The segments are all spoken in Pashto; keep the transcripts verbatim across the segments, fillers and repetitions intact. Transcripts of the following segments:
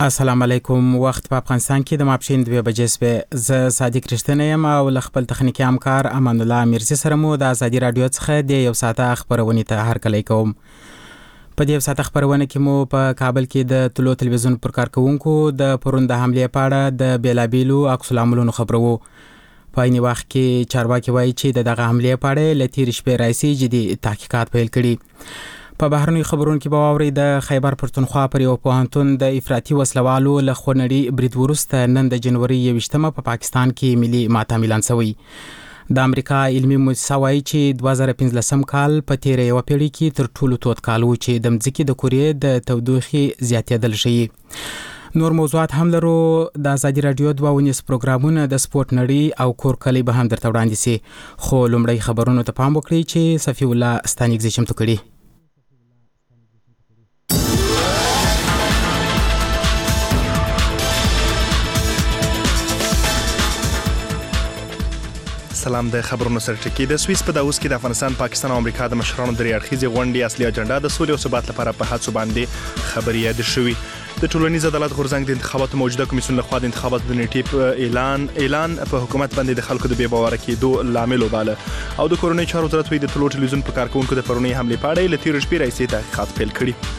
السلام علیکم. وخت په افغانستان کې د ماپښین دوه بجې شپې. زه صادق رښتینی یم او له خپل تخنیکي همکار امان الله میرزي سره مو د ازادي رادیو څخه د یو ساعته خبرونې ته هرکلی کوم. په دې یو ساعته خبرونه کې مو په کابل کې د طلوع تلویزیون پر کارکونکو د پرون د حملې په اړه د بیلابیلو عکس العملونو خبرو. په عین وخت کې چارواکي وایي چې دغه حملې په اړه له تېرې شپې راهیسې جدي تحقیقات پیل کړي. په بهرنیو خبرونو کې به واورئ د خیبر پښتونخوا پر یو پوهنتون د افراطي وسلوالو له خونړي برید وروسته نن د جنوري یوویشتمه په پاکستان کې ملي ماتم اعلان شوی. د امریکا علمي مؤسسه وایي چې دوه زره پنځلسم کال په تیره یوه پیړۍ کې تر ټولو تود کال و چې د مځکې د کورې د تودوخې زیاتېدل ښیي. نور موضوعات هم لرو. د ازادي رادیو دوه ونیس پروګرامونه د سپورت نړۍ او کور کلی به هم درته وړاندې سي. خو لومړی خبرونو ته پام وکړئ چې صفي الله ستانکزي چمتو کړي. سلام. د خبرونو سرټکی. د سویس په داوس کې د افغانستان، پاکستان او امریکا د مشرانو درې اړخیزې غونډې اصلي اجنډا د سولې او ثبات لپاره په هڅو باندې خبرې یادې شوې. د ټولنیز عدالت غورځنګ د انتخاباتو موجوده کمیسیون لخوا د انتخاباتو د نیټې په اعلان اعلان په حکومت باندې د خلکو د بې باوره کېدو لامل وباله. او د کورونی چارو وزارت د طلوع تلویزیون په کارکونکو د پرونی حملې په اړه له تېرې شپې راهیسې تحقیقات پیل کړي.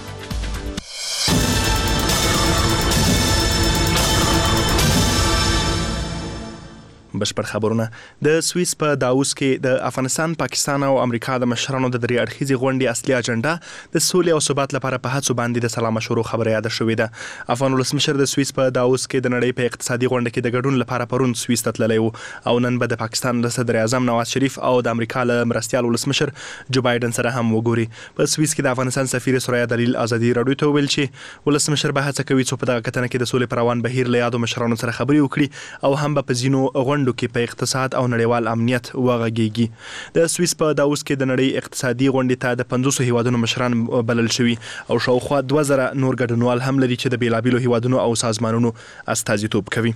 بشپړ خبرونه. د سویس په داوس کې د افغانستان، پاکستان او امریکا د مشرانو د درې اړخیزې غونډې اصلي اجنډا د سولې او ثبات لپاره په هڅو باندې د سلا مشورو خبره یاده شوې ده. افغان ولسمشر د سویس په داوس کې د نړۍ په اقتصادي غونډه کې د ګډون لپاره پرون سویس ته تللی و او نن به د پاکستان له صدر اعظم نواز شریف او د امریکا له مرستیال ولسمشر جو بایدن سره هم وګوري. په سویس کې د افغانستان سفیر سوریا دلیل ازادي رادیو ته ویل چې ولسمشر به هڅه کوي چې په دغه کتنه کې د سولې پروان بهیر له یادو مشرانو سره خبرې وکړي او هم په ځینو غونډو کې په اقتصاد او نړیوال امنیت وغږیږي. د سویس په داوس کې د نړۍ اقتصادي غونډې ته د پنځوسو هیوادونو مشران بلل شوي او شاوخوا دوه زره نور ګډونوال هم لري چې د بیلابیلو هیوادونو او سازمانونو استازیتوب کوي.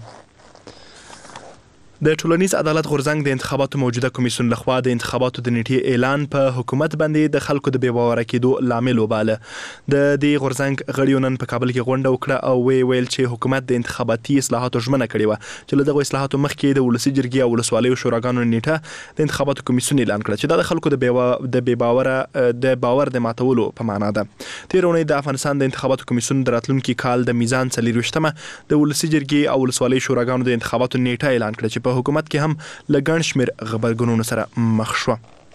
د ټولنیز عدالت غورځنګ د انتخاباتو موجوده کمیسیون لخوا د انتخاباتو د نیټې اعلان په حکومت باندې د خلکو د بې باوره کېدو لامل وباله. د دې غورځنګ غړیو نن په کابل کې غونډه وکړه او وی ویل چې حکومت د انتخاباتي اصلاحاتو ژمنه کړې وه چې له دغو اصلاحاتو مخکې د ولسي جرګې او ولسوالیو شوراګانو نیټه د انتخاباتو کمیسیون اعلان کړه چې دا د خلکو د بې باوره د باور د ماتولو په معنا ده. تېره اونۍ د افغانستان د انتخاباتو کمیسیون د راتلونکي کال د میزان څلېرویشتمه د ولسي جرګې او ولسوالیو شوراګانو د انتخاباتو نیټه اعلان کړه چې په حکومت کې هم لګڼ شمیر غبرګونونو سره مخ شو.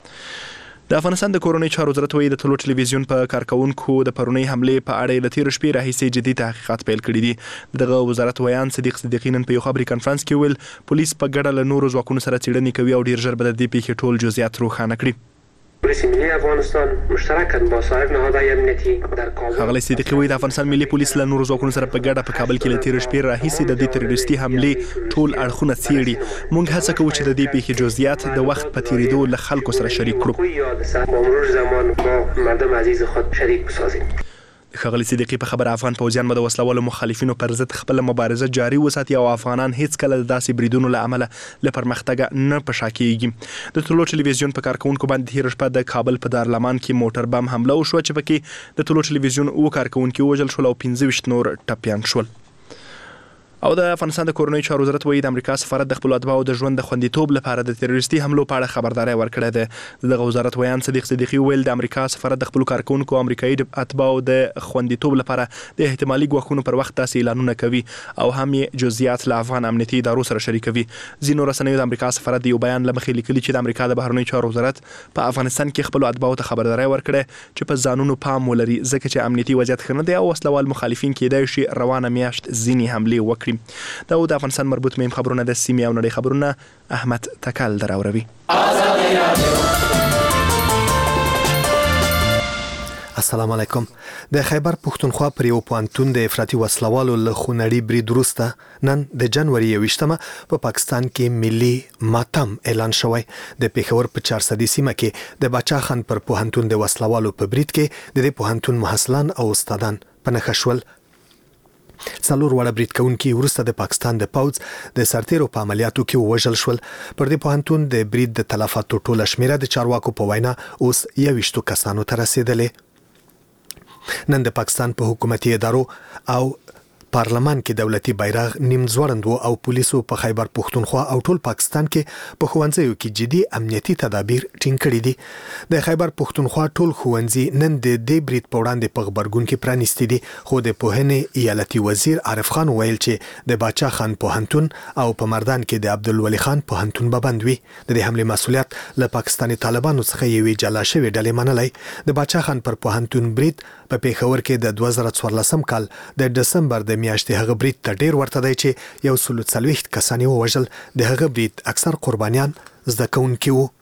د افغانستان د کورونی چارو وزارت وایي د طلوع تلویزیون په کارکونکو د پرونی حملې په اړه له تېرې شپې راهیسې جدي تحقیقات پیل کړي دي. دغه وزارت ویان صدیق صدیقی نن په یو خبري کنفرانس کې ویل پولیس په ګډه له نورو ځواکونو سره څېړنې کوي او ډېر ژر به د دې پیښې ټول جزئیات روښانه کړي. پلیس ملی افغانستان مشترکاً با سایر نهادهای امنیتی در کابل. ښاغلی صدیقی وایي د افغانستان ملي پولیس له نورو ځواکونو سره په ګډه په کابل کې له تېرې شپې راهیسې د دې تروریستي حملې ټول اړخونه څېړي. موږ هڅه کوو چې د دې پیښې جزئیات د وخت په تېرېدو له خلکو سره شریک کړو. با مرور زمان با مردم عزیز خود شریک بسازیم. ښاغلی صدیقی په خبره افغان پوځیان به د وسلوالو مخالفینو پر ضد خپله مبارزه جاري وساتي او افغانان هیڅکله د داسې بریدونو له امله له پرمختګه نه په شا کېږي. د طلوع تلویزیون په کارکونکو باندې تېره شپه د کابل په دارالمان کې موټر بم حمله وشوه چې پکې د طلوع تلویزیون اووه کارکونکي ووژل شول او پنځه ویشت نور ټپیان شول. او د افغانستان د کورنۍ چارو وزارت وایي د امریکا سفارت د خپلو اتباعو د ژوند د خوندیتوب لپاره د تروریستي حملو په اړه خبرداری ورکړې ده. دغه وزارت ویان صدیق صدیقی ویل د امریکا سفارت د خپلو کارکونکو امریکایي اتباعو د خوندیتوب لپاره د احتمالي ګواښونو پر وخت داسې اعلانونه کوي او هم یې جزئیات له افغان امنیتي ادارو سره شریکوي. ځینو رسنیو د امریکا سفارت د یو بیان له مخې لیکلي چې د امریکا د بهرنیو چارو وزارت په افغانستان کې خپلو اتباعو ته خبرداری ورکړی چې په ځانونو پام ولري ځکه چې امنیتي وضعیت ښه نه دی او وسلوال مخالفین کېدای شي روانه میاشت ځینې حملې وکړي. دا د افغانستان مربوط مهم خبرونه د سیمې او نړۍ خبرونه احمد تکل دراوروي. السلام علیکم. د خیبر پښتونخوا پر یو پوهنتون د افراطي وسلوالو له خونړي برید وروسته نن د جنوري یوویشتمه په پاکستان کې ملي ماتم اعلان شوی. د پېښور په چارسدي سیمه کې د باچا خان پر پوهنتون د وسلوالو په برید کې د دې پوهنتون محصلان او استادان په نښه شول. څلور واړه برید کوونکي وروسته د پاکستان د پوځ د سرتیرو په عملیاتو کې ووژل شول. پر دې پوهنتون د برید د تلفاتو ټوله شمیره د چارواکو په وینا اوس یوویشتو کسانو ته رسیدلې. نن د پاکستان په حکومتي ادارو او پارلمان کې دولتي بیرغ نیم ځوړند و او پولیسو په خیبر پښتونخوا او ټول پاکستان کې په ښوونځیو کې جدي امنیتي تدابیر ټینګ کړي دي. د خیبر پښتونخوا ټول ښوونځي نن د دې برید په وړاندې په غبرګون کې پرانیستي دي، خو د پوهنې ایالتي وزیر عارف خان ویل چې د باچا خان پوهنتون او په مردان کې د عبدالولي خان پوهنتون به بند وي. د دې حمله مسؤلیت له پاکستاني طالبانو څخه یوې جلا شوې ډلې منلای. د باچا خان پر پوهنتون برید په پیښور کې د دوه زره څوارلسم کال د دسمبر د میاشتې هغه برید ته ډیر ورته دی چې یو سل څلوېښت کسان یې ووژل. د هغه برید اکثر قربانیان زده کوونکي وو.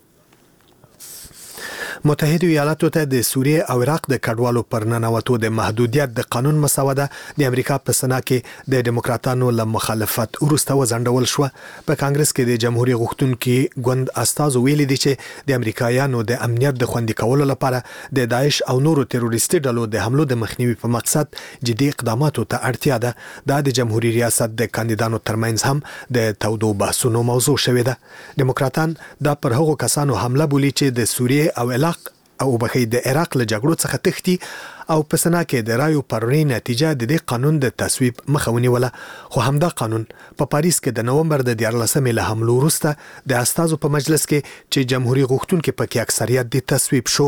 متحده ایالاتو ته د سوریه او عراق د کډوالو پر ننوتو د محدودیت د قانون مسوده د امریکا په سنا کې د دیموکراتانو له مخالفت وروسته وځنډول شو. په کانګرس کې د جمهوریت غوښتونکو ګوند استازو ویلي دي چې د امریکایانو د امنیت د خوندي کولو لپاره د داعش او نورو تروریستي ډلو د حملو د مخنیوي په مقصد جدي اقداماتو ته اړتیا ده. دا د جمهوریت ریاست د کاندیدانو ترمنځ هم د تودو بحثونو موضوع شوې ده. دیموکراتان دا پر هغو کسانو حمله بولي چې د سوریه او عراق او بخې د عراق له جګړو څخه تښتي او په سنا کې د رایو پرونی نتیجه د دې قانون د تصویب مخه ونیوله. خو همدا قانون په پاریس کې د نومبر د دیارلسمې له حملو وروسته د استازو په مجلس کې چې جمهوریت غوښتونکو پکې اکثریت د تصویب شو.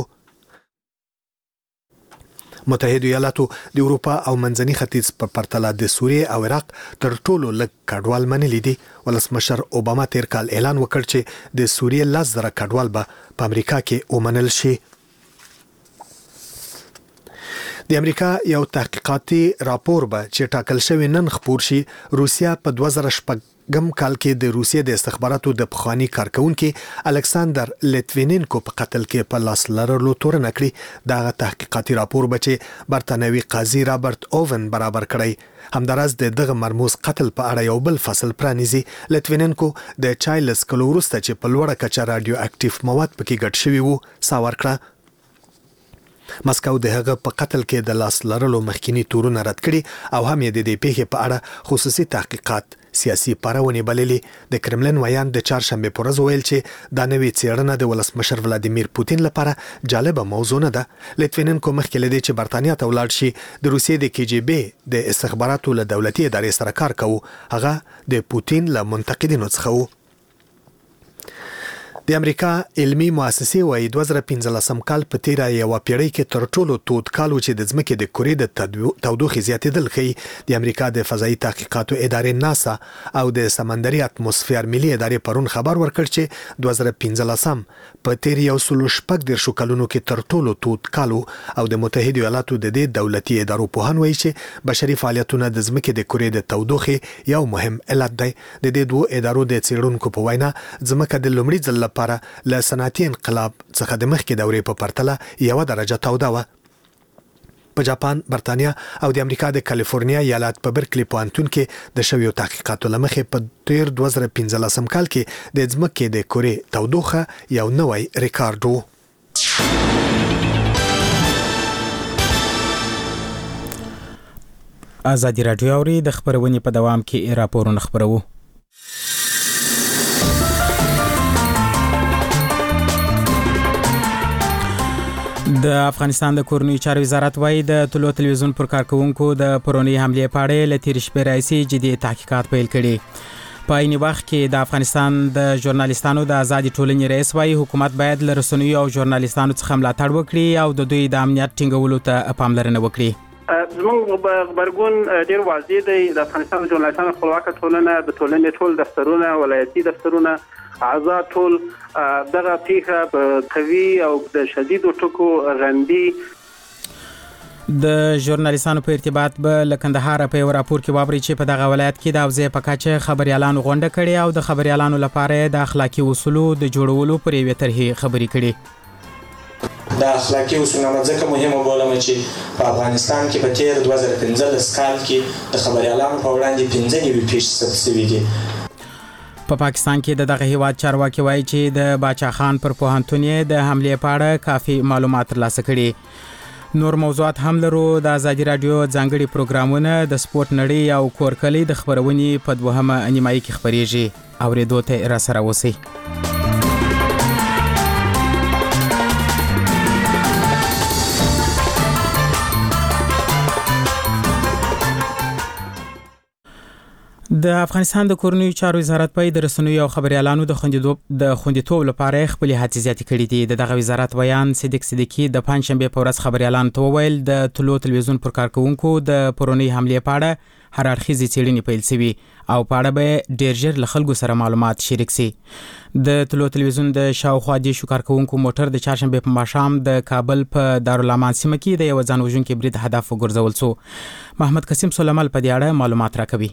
متحده ایالاتو د اروپا او منځني ختیځ په پرتله د سوریه او عراق تر ټولو لږ کډوال منلي دي. ولسمشر اوباما تیر کال اعلان وکړ چې د سوریه لس زره کډوال به په امریکا کې ومنل شي. د امریکا یو تحقیقاتي راپور به چې ټاکل شوی نن خپور شي. روسیا په دوه زره شپږم کال کې د روسیې د استخباراتو د پخوانی کارکونکو الکساندر لیتوینینکو په قتل کې په لاس لرلو تورن کړی. دا تحقیقاتي راپور به چې برتانوي قاضي رابرټ اوون برابر کړی. همدارس د دغه مرموز قتل په اړه یو بل فصل پرانیزي. لیتوینینکو د چایلز کلو وروسته چې په لوړه کچه رادیو اکټیو مواد پکې ګډ شوي وو ساور کړه. مسکو د هغه په قتل کې د لاس لرلو مخکینی تورونه رد کړي او هم یې د دې پیښې په اړه خصوصي تحقیقات سیاسي پارونې بللي. د کرملین ویان د چهارشنبه پر ورځ ویل چې دا نوې څېړنه د ولسمشر ولادیمیر پوتین لپاره جالبه موضوع نه ده. لیتوینینکو مخکې لدی چې برتانیا ته ولاړ شي د روسیې د کې جی بی د استخباراتو له دولتي ادارې سره کار کوي. هغه د پوتین له منتقدینو څخه وو. د امریکا علمي مؤسسې وايي دوه زره پنځلسم کال په تیره یوه پیړۍ کې تر ټولو تود کال و چې د ځمکې د کورې د تودوخې زیاتېدل ښیي. د امریکا د فضایي تحقیقاتو ادارې ناسا او د سمندري اتموسفیر ملي ادارې پرون خبر ورکړ چې دوه زره پنځلسم په تیر یو سل شپږ دېرشو کلونو کې تر ټولو تود کال او د متحده ایالاتو د دې دولتي ادارو پوهان وایي چې بشري فعالیتونه د ځمکې د کورې د تودوخې یو مهم علت دی. د دې دوه ادارو د څېړونکو په وینا ځمکه د لومړي ځل لپاره له صنعتي انقلاب څخه د مخکې دورې په پرتله یو درجه توده وه. په جاپان، برتانیا او د امریکا د کالیفورنیا ایالت په برکلی پوهنتون کې د شویو تحقیقاتو له مخې په تیر دوه زره پنځلسم کال کې د ځمکې د کورې تودوخه یو نوی ریکارډ و. ازادي راډیو اوري د خبرونې په دوام کې راپورونه خبرو. د افغانستان د کورنیو چارو وزارت وايي د طلوع تلویزیون پر کارکونکو د پرونی حمله په اړه له تیر شپې راځي جدي تحقیقات پیل کړي. په عین وخت کې د افغانستان د ژورنالیستانو د آزادي ټولنې رئیس وايي حکومت باید له رسنیو او ژورنالیستانو څخه ملاتړ وکړي او د دوی د امنیت ټینګولو ته پاملرنه وکړي. زموږ خبرګون ډیر واضح دی. د افغانستان ژورنالیستانو خپلواک ټولنه د ټولنې ټول دفترونه ولایتي دفترونه آزاد ټول دغه پیښه په قوي او د شدیدو ټکو غندي. د ژورنالیستانو په ارتباط به له کندهار په یو راپور کې واوري چې په دغه ولایت کې د اوځې په کچه خبريالانو غونډه کړې او د خبريالانو لپاره د اخلاقي اصولو د جوړولو پر یوې طرحې خبرې کړې. د اخلاقي اصولو ځکه مهمه بولم چې په افغانستان کې په تیر دوه زره پنځلس کال کې د خبريالانو په وړاندې پنځه نوي پیښې ثبت شوې دي. په پاکستان کې د دغه هیواد چارواکي وایي چې د باچا خان پر پوهنتون د حمله په اړه کافي معلومات ترلاسه کړي. نور موضوعات هم لرو. د ازادي راډیو ځانګړي پروګرامونه د سپورت نړۍ او کورکلي د خبرونې په دوهمه نیمایي کې خبريږي. اوریدو ته را سره اوسئ. د افغانستان د کورنیو چارو وزارت په د رسنیو او خبريالانو د خوندیتوب د خوندیتوب لپاره خپل هڅې زیاتې کړې دي. د دغه وزارت بیان صدیق صدیقی د پنځشنبه په ورځ خبريالانو ته وویل د طلوع تلویزیون پر کارکونکو د پرونی حملې په اړه هر اړخیزې څېړنې پیل شوي او په اړه به ډېر ژر له خلکو سره معلومات شریک شي. د طلوع تلویزیون د شاوخوا د شو کارکونکو موټر د چهارشنبه په ماښام د کابل په دارالامان سیمه کې د یو ځان وژونکي برید هدف وګرځول شو. محمد قسیم سلیمال په دې اړه معلومات راکوي.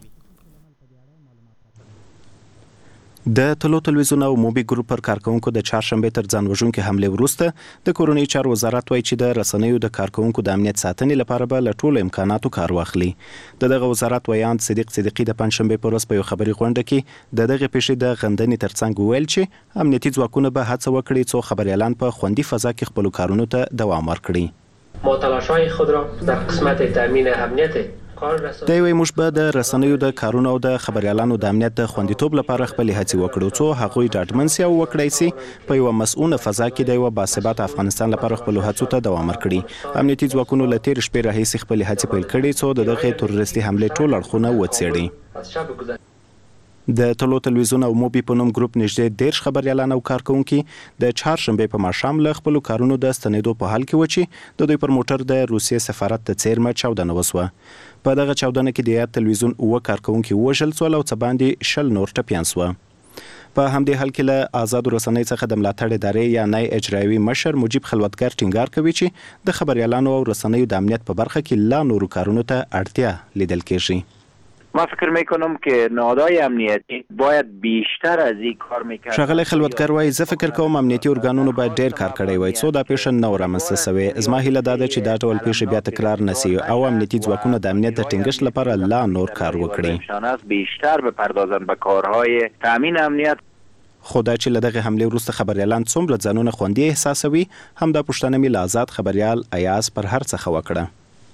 د طلوع تلویزیون او موبي ګروپ پر کارکونکو د چهارشنبه تر ځان وژونکي حمله وروسته د کورنیو چارو وزارت وایي چې د رسنیو د کارکونکو د امنیت ساتنې لپاره به له ټولو امکاناتو کار واخلي. د دغه وزارت ویان صدیق صدیقی د پنځشنبه په ورځ په یو خبري غونډه کې د دغه پیښې د غندنې ترڅنګ ویل چې امنیتي ځواکونه به هڅه وکړي څو خبريالان په خوندي فضا کې خپل کارونو ته دوام ورکړي. ما تلاش‌های خود را در قسمت تامین امنیت د یوې موږ به د رسنیو د کارونو او د خبريالانو د امنیت د خوندیتوب لپاره خپل هڅې وکړو څو هغوی ډاډمن سي او وکړای سي په یو مسؤونه فضا کې د یو باثبات افغانستان لپاره خپل هڅو ته دوام ورکړي. امنیتي ځواکونو له تیر شپې راهیسې خپل هڅې پیل کړي څو د دغه تروریستي حمله ټول اړخونه وڅېړي. د طلوع تلویزیون او موبي په نوم ګروپ نږدې دیرش خبريالان او کارکونکي د چهارشنبه په ماښام له خپل کارونو د ستنېدو په حال کې و چې د دوی پر موټر د روسیې سفارت ته څیرمه چاودنه وسوه. په دغه چاودنه کې د یاد تلویزیون اوه کارکونکي وژل شول او څه باندې شل نور ټپیان سوه. په همدې حال کې له آزادو رسنۍ څخه د ملاتړ ادارې یا نای اجرایوي مشر مجیب خلوتګر ټینګار کوي چې د خبريالانو او رسنیو د امنیت په برخه کې لا نورو کارونو ته اړتیا لیدل کېږي. ما فکر میکنم که نهادهای امنیتی باید بیشتر از این کار میکرد. شغله خلوتګر وایي زه فکر کوم امنیتي ارګانونو باید ډیر کار کړی وای څو دا پیښه نه رامنځته شوې. زما هیله دا ده چې دا ډول پیښه بیا تکرار نشي او امنیتي ځواکونه د امنیت د ټینګښت لپاره لا نور کار وکړي. بیشتر بپردازند به کارهای تامین امنیت. خدا چې له دغه حمله وروسته خبريالان څومره ځانونه خوندي احساسوي هم دا پوښتنه مې له آزاد خبريال ایاز پر هر څه وکړه.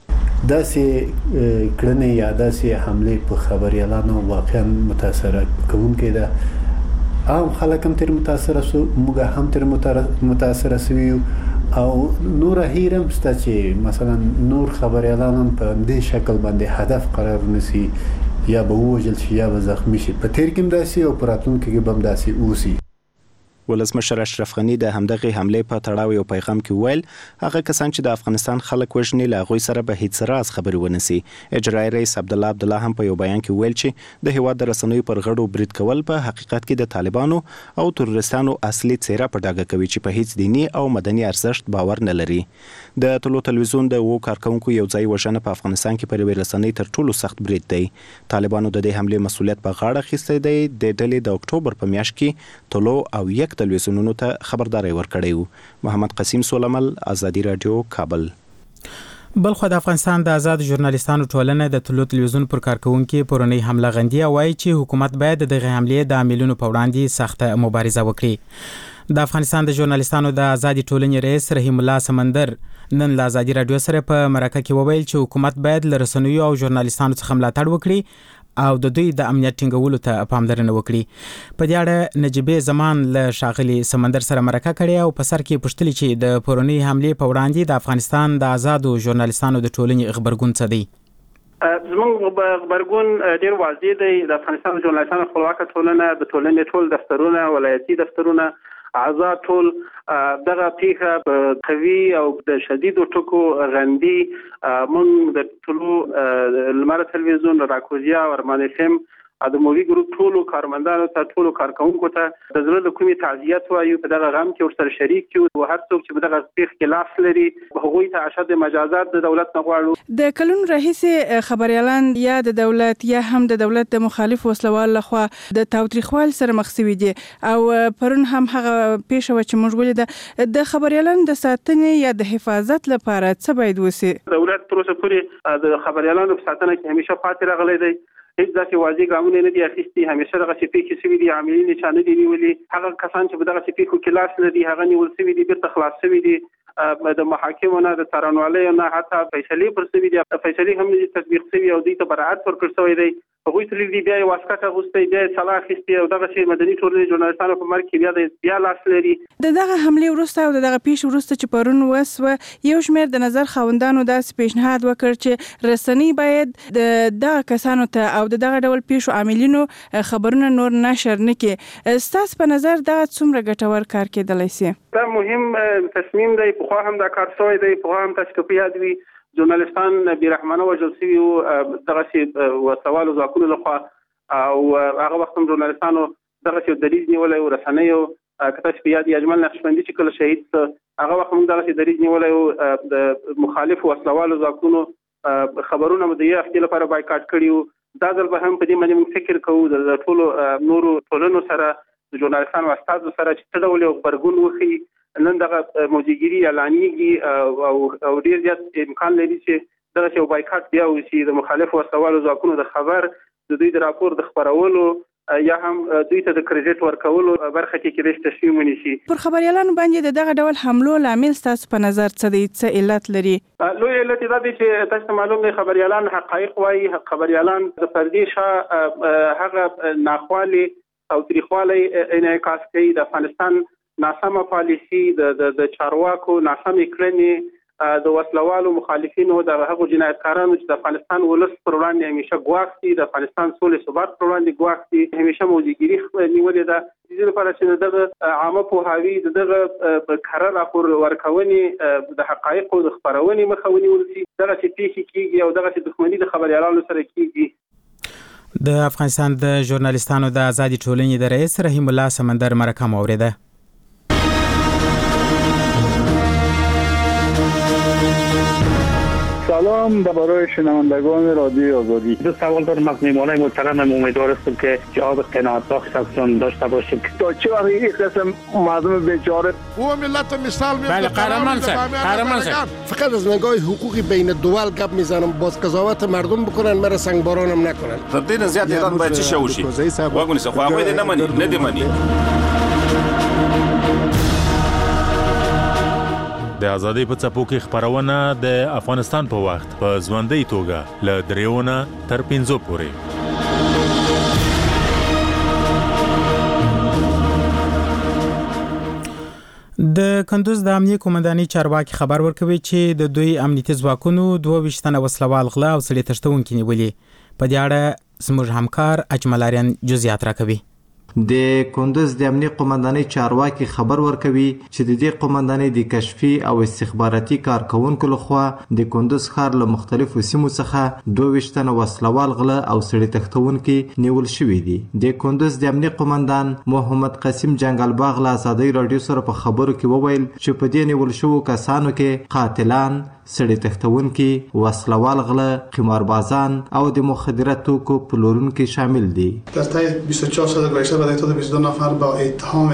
داسې کړنې یا داسې حمله په خبريالانو واقعا متاثره کوونکې ده. عام خلک هم تر متاثره سو موږ هم تر متاثره سوي او نور هیرم ستا چې مثلا نور خبريالان په دې شکل باندې هدف قرار نسی یا به وژل شي یا به زخمی شي. په تیر کې داسې او پراتون کې به داسې اوسي. ولسمشر اشرف غنی د همدغه حمله په تړاو یو پیغام کې ویل هغه کسان چې د افغانستان خلک وژني له هغوی سره به هیڅ راز خبرې ونسي. اجرایي رئیس عبدالله عبدالله هم په یو بیان کې ویل چې د هیواد د رسنیو پر غړو برید کول په حقیقت کې د طالبانو او تروریستانو اصلي څیره په ډاګه کوي چې په هیڅ دینی او مدني ارزښت باور نه لري. د طلوع تلویزیون د وو کارکونکو یو ځای وژنه په افغانستان کې پر یوې رسنۍ تر ټولو سخت برید دی. طالبانو د دې حمله مسؤلیت په غاړه اخیستی دی. د ډلې د اکتوبر په میاشت کې طلوع او یک تلویزیونونو ته خبرداري ورکړی و. محمد قسیم سلیمال، آزادی رادیو، کابل. بلخو د افغانستان د آزاد ژورنالیستانو ټولنه د طلوع تلویزیون پر کارکونکو پرونی حمله غندي او وايي چې حکومت باید د دغه حمله د عاملونو په وړاندې سخته مبارزه وکړي. د افغانستان د ژورنالیستانو د آزادی ټولنې رئیس رحیم الله سمندر نن له آزادی رادیو سره په مرکه کې وویل چې حکومت باید له رسنیو او ژورنالیستانو څخه ملاتړ وکړي او د دوی د امنیت ټینګولو ته پاملرنه وکړي. په دې اړه نجیبه زمان له شاغلي سمندر سره مرکه کړې او په سر کې پوښتنه چې د پرونی حمله په وړاندې د افغانستان د آزادو ژورنالیستانو د ټولنې خبرګون څه دی؟ زموږ خبرګون ډیر واضح دی. د افغانستان ژورنالیستانو خپلواک ټولنه د ټولنې ټول دفترونه ولایتي دفترونه آزاد ټول دغه پیښه په قوي او د شدیدو ټکو غندي. مونږ د ټولو لمر تلویزیون، راکوزیا او ارمان اف ام د مووي ګروپ ټولو کارمندانو ته ټولو کارکونکو ته د زړه له کومې تعزیت وایو. په دغه غم کې ورسره شریک یو او هر څوک چې په دغه پیښه کې لاس لري هغوی ته اشد مجازات د دولت نه غواړو. د کلون راهیسې خبريالان یا د دولت یا هم د دولت د مخالف وسلوال لخوا د تاوتریخوال سره مخ شوي دي او پرون هم هغه پیښه و چې موږ ولیده. د خبريالانو د ساتنې یا د حفاظت لپاره څه باید وشي؟ دولت تر اوسه پورې د خبريالانو په ساتنه کې همیشه پاتې راغلی دی. هیڅ داسې واضح ګامونه نه دي اخیستي. همیشه دغه پیښې شوي دي، عاملین یې چا نه دي نیولي. هغه کسان چې په دغه پیښو کې لاس لري هغه نیول شوي دي، بیرته خلاص شوي دي. د محاکمو نه، د څارنوالۍ نه، حتی فیصلې پر شوي دي. فیصلې هم نه دي تطبیق شوي او دوی ته براعت ورکړل شوی دی. هغوی تللی دي، بیا یې واسکټ اغوستی، بیا یې څلا اخیستې او دغسې مدني ټولنې ژورنالستانو په مرګ کې بیا د بیا لاس لري. د دغه حملې وروسته او د دغه پیښې وروسته چې پرون وسوه، یو شمېر د نظر خاوندانو داسې پیشنهاد وکړ چې رسنۍ باید د دغه کسانو ته او د دغه ډول پیښو عاملینو خبرونه نور نشر نه کړي. ستاسو په نظر دغه څومره ګټور کار کېدلی سي؟ دا مهم تصمیم دی. پخوا هم دا کار شوی دی، پخوا هم تاسو ته په یاد وي ژورنالستان بېرحمانه وژل شوي وو دغسې وسلوالو ځواکونو لخوا، او هغه وخت هم ژورنالستانو دغسې دریځ نیولی وو. رسنیو که تاسو په یاد اجمل نقشبندي چې کله شهید څه هغه وخت موږ دغسې دریځ نیولی وو. د مخالفو وسلوالو ځواکونو خبرونه مو د یوې هفتې لپاره بایکاټ کړي وو. دا ځل به هم په دې باندې موږ فکر کوو د ټولو نورو ټولنو سره، د ژورنالستانو استازو سره، چې څه ډول یو غبرګون وښیي. نن دغه موجګیري اعلانېږي او او ډېر زیات امکان لري چې دغسې یو بایکاټ بیا وشي د مخالفو وسلوالو ځواکونو د خبر، د دوی د راپور د خپرولو یا هم دوی ته د کریډټ ورکولو برخه کې کېدای شي تصمیم ونیسي. پر خبریالانو باندې د دغه ډول حملو لامل ستاسو په نظر څه دی؟ څه علت لري؟ لوی علت دا دی چې تاسو ته معلوم دی خبریالان حقایق وایي. خبریالان د پردې شا هغه ناخوالې او تریخوالی انعکاس کوي. د افغانستان ناسمه پالیسي، د د چارواکو ناسمې کړنې، د وسلوالو مخالفینو، د هغو جنایتکارانو چې د افغانستان ولس پر وړاندې همیشه ګواښ دي، د افغانستان سولې ثبات پر وړاندې ګواښ دي، همیشه موجګیري نیولې ده. د دې لپاره چې دغه عامه پوهاوي، د دغه کره راپور ورکونې، د حقایقو د خپرونې مخه ونیول شي. دغسې پیښې کېږي او دغسې دښمني د خبریالانو سره کېږي. د افغانستان د ژورنالستانو د آزادې ټولنې د رئیس رحیم الله سمندر مرکه مو اوریده. سلام به برای شنوندگان رادیوی آزادی. دو سوال دارم از میهمانان محترمم. امیدوار هستم که جواب قناعت بخش ازشان داشته باشیم. تا چه وقت این قسم مردم بیچاره او ملت مثال میاد؟ بله قهرمان صاحب، قهرمان صاحب. فقط از نگاه حقوقی بین دول گپ میزنم، باز قضاوت مردم بکنن، مرا سنگباران هم نکنن. تر دې نه زیات ایران باید چی شوشي؟ واګونی څه خو هغه دې نه مني، نه دې مني. د ازادۍ په څپو کې خبرونه د افغانستان په وخت په ژوندۍ توګه له دریونه تر پنځو پورې. د کندوز د امنیه قومندانۍ چارواکي خبر ورکوي چې د دوی امنیتي ځواکونو دوه ویشت تنه وسلوال غلا او سړي تښتونکي نیولي. په دې اړه زموږ همکار اجمل آریان جزئیات راکوي. د کندوز د امنیه قومندانۍ چارواکي خبر ورکوي چې د دې قومندانۍ د کشفي او استخباراتي کارکونکو لخوا د کندوز ښار له مختلفو سیمو څخه دوه ویشت تنه وسلوال غله او سړي تښتونکي نیول شوي دي. د کندوز د امنیه قومندان محمد قاسم جنګلباغ له ازادۍ راډیو سره په خبرو کې وویل چې په دې نیول شوو کسانو کې قاتلان، سړي تښتونکي، وسلوال غله، قماربازان او د مخدره توکو پلورونکي شامل دي. در طی بیست و چهار ساعت گذشته برای تعداد بیست و دو نفر با اتهام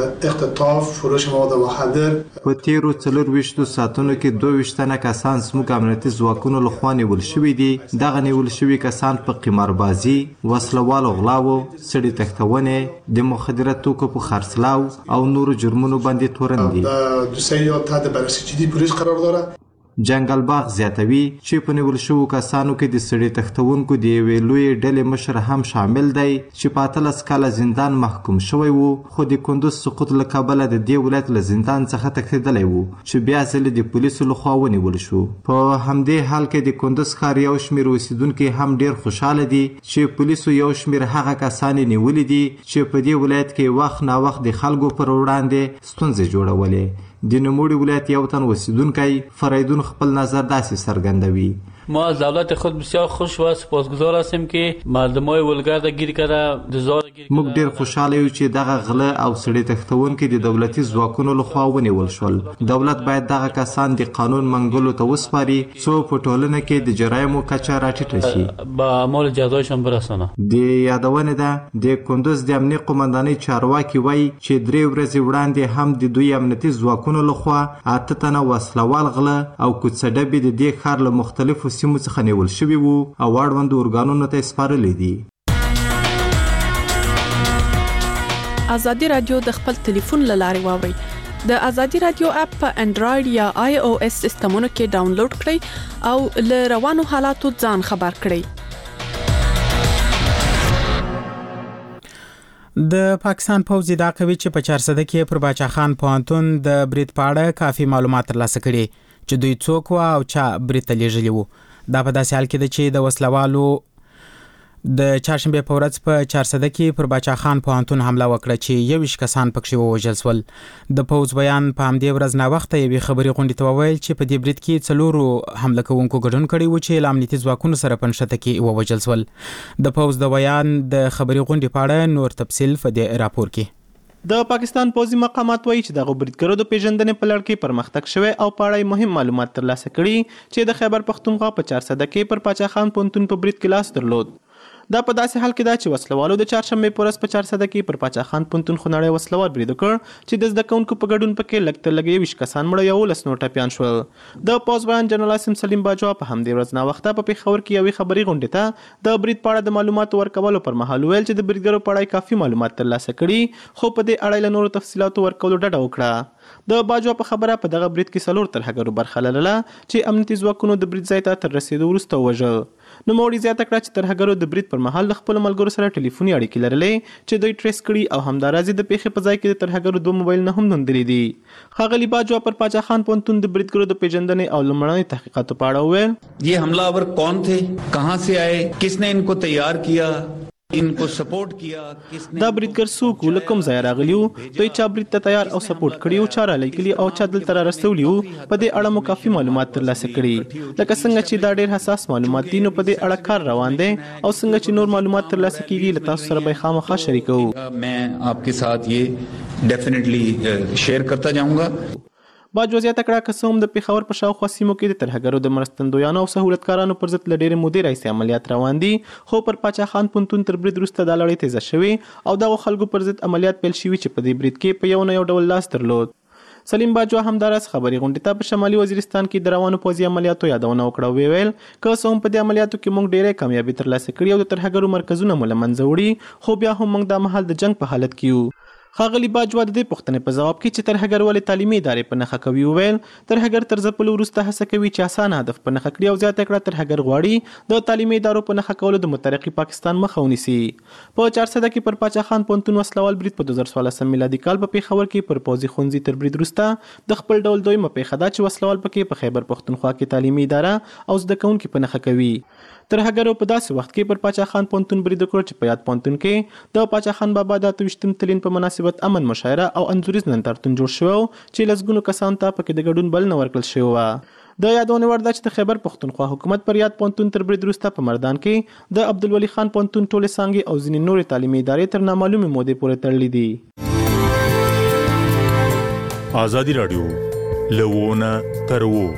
اختطاف، فروش مواد مخدر په تیرو څلور ویشتو ساعتونو کې دوه ویشت تنه کسان زموږ امنیتي ځواکونو لخوا نیول شوي دي. دغه نیول شوي کسان په قماربازي، وسلوالو غلاو، سړي تښتونې، د مخدره توکو په خرڅلاو او نورو جرمونو باندې تورن دي. دوسیه یا تحت بررسی جدی پلیس قرار داره. جنګلباغ زیاتوي چې په نیول شوو کسانو کې د سړي تښتونکو د یوې لویې ډلې مشر هم شامل دی چې په اتلس کاله زندان محکوم شوی وو، خو د کندوز سقوط له کبله د دې ولایت له زندان څخه تښتېدلی وو چې بیا ځلې د پولیسو لخوا ونیول شو. په همدې حال کې د کندوز ښار یو شمېر اوسیدونکي هم ډېر خوشحاله دي چې پولیسو یو شمېر هغه کسان نیولي دي چې په دې ولایت کې وخت ناوخت د خلکو پر وړاندې ستونزې جوړولې. د نوموړي ولایت یو تن اوسیدونکی فریدون خپل نظر داسې څرګندوي. ما از دولت خود بسیار خوش و سپاسگزار هستیم که مردمای ولگرد گیر کرده دزار گیر کرده. موږ ډیر خوشاله یو چې دغه غله او سړي تښتونکي د دولتي ځواکونو لخوا ونیول شول. دولت باید دغه کسان د قانون منګولو ته وسپاري څو په ټولنه کې د جرایمو کچه راټیټه شي، با اعمال جزایشان برسانه. د یادونه ده د کندوز د امنیه قومندانۍ چارواکي وایي چې درې ورځې وړاندې هم د دوی امنیتي ځواکونو لخوا اته تنه وسلوال غله او کوڅه‌ډبې د دې ښار له مختلفو سیمو څخه نیول شوي وو او اړوندو ارګانونو ته سپارلي دي. ازادي رادیو د خپل ټلیفون له لارې واورئ. د ازادي رادیو اپ په انډراید یا آی او اس سیستمونو کې ډاونلوډ کړئ او له روانو حالاتو ځان خبر کړئ. د پاکستان پوځ دا کوي چې په چار صده کې پر باچا خان پوهنتون د برید پاړه کافي معلومات ترلاسه کړي چې دوی څوک و او چا برید ته لیږلي وو. دا په داسې حال کې ده چې د وسلوالو د چهارشنبه په ورځ په چار صده کې پر باچا خان پوهنتون حمله وکړه چې یویشت کسان پکې ووژل شول. د پوځ بیان په همدې ورځ نه وخت یوې خبري غونډې ته وویل چې په دې برید کې څلورو حمله کوونکو ګډون کړی و چې له امنیتي ځواکونو سره په نښته کې ووژل شول. د پوځ د بیان د خبري غونډې په اړه نور تفصیل په دې راپور کې. د پاکستان پوځي مقامات وایي چې د بریدګرو د پیژندنې په لړ کې پرمختګ شوی او په اړه مهم معلومات ترلاسه کړي چې د خیبر پختونخوا په چار صده کې پر باچا خان پوهنتون په برید کې لاس درلود. دا په داسې حال کې دا چې وسلوالو د چهارشنبه په ورځ په چار صده کې پر باچا خان پوهنتون خونړی وسلوال برید وکړ چې د زده کوونکو په ګډون پکې لږ تر لږه یویشت کسان مړه یولس نور ټپیان شول. د پوځ بیان جنرال عاصم سلیم باجوا په همدې ورځ نه وخته په پیښور کې یوې خبري غونډې ته د برید په اړه د معلوماتو ورکولو پر مهال ویل چې د بریدګرو په اړه کافي معلومات ترلاسه کړي خو په دې اړه له نورو تفصیلاتو ورکولو ډډه وکړه. د باجوا په خبره په دغه برید کې څلور ترهګرو برخه لرله چې امنیتي ځواکونو د برید ځای ته تر رسیدو وروسته ووژل. نوموړي زیاته کړه چې ترهګرو د برید پر مهال له خپلو ملګرو سره ټلیفوني اړیکې لرلې چې دوی ټریس کړي او همداراز د پیښې په ځای کې د ترهګرو دوه موبایلونه هم موندلي دي. ښاغلي باجوا پر باچا خان پوهنتون د بریدګرو د پیژندنې او لومړني تحقیقاتو په اړه وویل ये हमलावर कौन थे, कहां से आए, किसने इनको तैयार किया, इनको सपोर्ट किया, किसने دا بریدګر څوک له کوم ځای راغلی وو, دوی چا برید ته تیار او سپورټ کړی او چا را لګلی او چا دلته را رسولي وو. په دې اړه مو کافي معلومات ترلاسه کړي لکه څنګه چې دا ډېر حساس معلومات دي نو په دې اړه کار روان دی او څنګه چې نور معلومات ترلاسه کیږي له تاسو سره به خامخا شریکو. मैं आपके साथ ये डेफिनेटली शेयर करता जाऊंगा. باجوا زیاته کړه که څه هم د پیښور په شاوخوا سیمو کې د ترهګرو د مرستندویانو او سهولتکارانو پر ضد له ډېرې مودې راهیسې عملیات روان دي خو پر باچا خان پوهنتون تر برید وروسته دا لړۍ تیزه شوې او دغو خلکو پر ضد عملیات پیل شوي چې په دې برید کې په یو نه یو ډول لاس درلود. سلیم باجوا همداراز خبري غونډې ته په شمالي وزیرستان کې د روانو پوځي عملیاتو یادونه وکړه او ویل که څه هم په دې عملیاتو کې موږ ډېرې کامیابي ترلاسه کړې او د ترهګرو مرکزونه مو له منځه وړي خو بیا هم موږ دا مهال د جنگ په حالت کې یو. ښاغلي باجوا د دې پوښتنې په ځواب کې چې ترهګر ولې تعلیمي ادارې په نښه کوي وویل ترهګر تر ځپلو وروسته هڅه کوي چې اسانه هدف په نښه کړي او زیاته کړه ترهګر غواړي د تعلیمي ادارو په نښه کولو د مترقي پاکستان مخه ونیسي. په چار صده کې پر باچا خان پوهنتون وسلوال برید په دوه زره څوارلسم میلادي کال په پیښور کې پر پوځي ښوونځي تر برید وروسته د خپل ډول دویمه پیښه ده چې وسلوال پکې په خیبر پښتونخوا کې تعلیمي اداره او زده کوونکي په نښه کوي. ترهګرو په داسې وخت کې پر باچا خان پوهنتون برید وکړ چې په یاد پوهنتون کې د باچا خان بابا د اته ویشتم تلین په مناسبت امن مشاعره او انځوریز نندارتون جوړ شوی چې لسګونو کسانو ته پکې د ګډون بلنه ورکړل شوې وه. د یادونې وړ ده چې د خیبر پښتونخوا حکومت پر یاد پوهنتون تر برید وروسته په مردان کې د عبدالولي خان پوهنتون ټولې څانګې او ځینې نورې تعلیمي ادارې تر نامعلومې مودې پورې تړلې دي. ازادي راډیو لوونه تر وو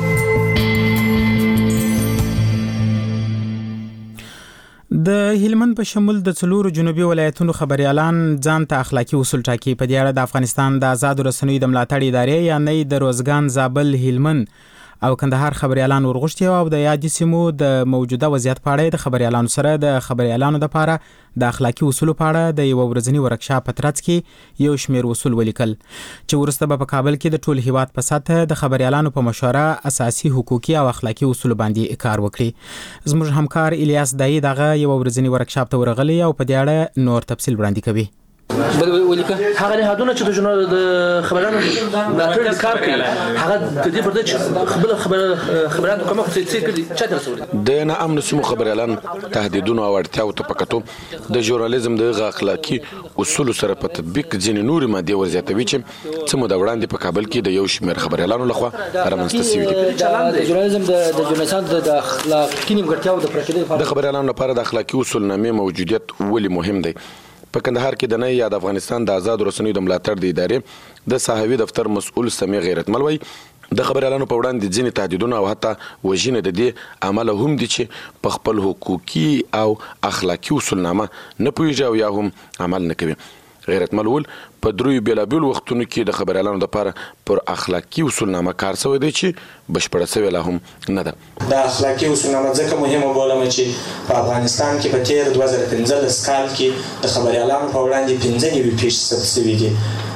د هلمند په شمول د څلورو جنوبي ولایتونو خبريالان ځان ته اخلاقی اصول ټاکي. په دې اړه د افغانستان د آزاد رسنیو د ملاتړ ادارې یعنی د روزګان زابل هلمند او کندهار خبريالان ورغښتي او د یادې سیمو د موجوده وضعیت په اړه د خبريالانو سره د خبريالانو لپاره د اخلاقی اصول په اړه د یو ورځنی ورکشاپ په ترڅ کې یو شمېر اصول ولیکل چې ورسته په کابل کې د ټول هیواد په سطح د خبريالانو په مشوره اساسي حقوقي او اخلاقی اصول باندې کار وکړي. زموږ همکار الیاس دای دغه یو ورځنی ورکشاپ ته ورغلی او په دې اړه نور تفصیل وړاندې کوي. بل ولیکه هغه نهادونه چې د جنو د خبرانو ملاتړ کار کوي هغه د دې پر د خبر خبر خبرانو کومه څه څه کړي چې ترسول د نه امن سمو خبريالان تهدیدونه او اړتیاو ته پکاتو د ژورنالیزم د اخلاقی اصول سره په تطبیق ځینې نور ماده ورزیاتوي چې څه مو د وړاندې په کابل کې د یو شمېر خبريالانو لخوا رامنځته شوي دي. د ژورنالیزم د ژورنالیزم د اخلاقی نیمګړتیاو د پرکېدو د خبريالانو لپاره د اخلاقی اصول نامې موجودیت ولې مهم دی. په کندهار کې د نه یاد افغانستان د آزاد رسنیو د ملاتړ د ادارې د صحوي دفتر مسؤل سمي غیرتمل وای د خبريالانو په وړاندې ځینې تهدیدونه او حتی وژنې د دې عمل هم دي چې په خپل حقوقي او اخلاقی اصولنامه نه پوهیږي او یا هم عمل نه کوي. غیرتمل ول په دروي بیلابل وختونو کې د خبريالانو لپاره پر اخلاقی اصولنامه کار شوی دی چې بشپړه شوی لا هم نه ده. د اخلاقی اصولنامه ځکه مهمه بولم چې په افغانستان کې په تیر دوه زره پنځلس کال کې د خبريالانو په وړاندې پنځه نوي پیښې ثبت شوي دي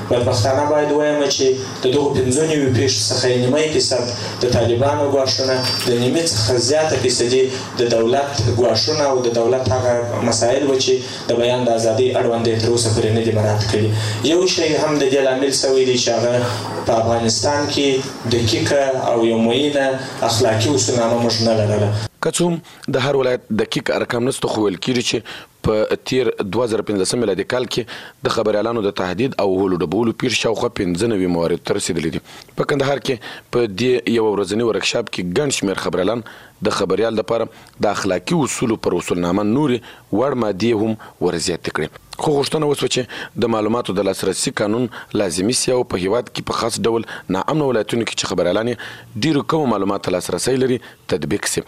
بدبختانه باید وایم چې د دغو پنځه نوي پیښو څخه نیمه فیصد د طالبانو ګواښونه، د نیمې څخه زیاته فیصدي د دولت ګواښونه او د دولت هغه مسایل و چې د بیان د ازادۍ اړوند یې تر اوسه پورې نه دي مراعات کړي. یو شی هم د دې لامل شوی دی چې هغه په افغانستان کې دقیقه او یو معینه اخلاقي اصولنامه موږ نه لرله. که څه هم د هر ولایت دقیق ارقام نشته، خو ویل کېږي چې په تیر دوه زره پنځلسم میلادي کال کې د خبریالانو د تهدید او هولو ډبولو پیښې شاوخوا پنځه نوي موارد ته رسېدلي دي. په کندهار کې په دې یوه ورځني ورکشاپ کې ګڼ شمېر خبریالان د خبریال لپاره د اخلاقي اصولو پر اصولنامه نورې وړ مادې هم ورزیاتې کړې. خو غوښتنه وسوه چې د معلوماتو د لاسرسي قانون لازمي سي او په هیواد کې په خاص ډول ناامنه ولایتونو کې چې خبریالان یې ډېرو کمو معلوماتو ته لاسرسی لري تطبیق سي.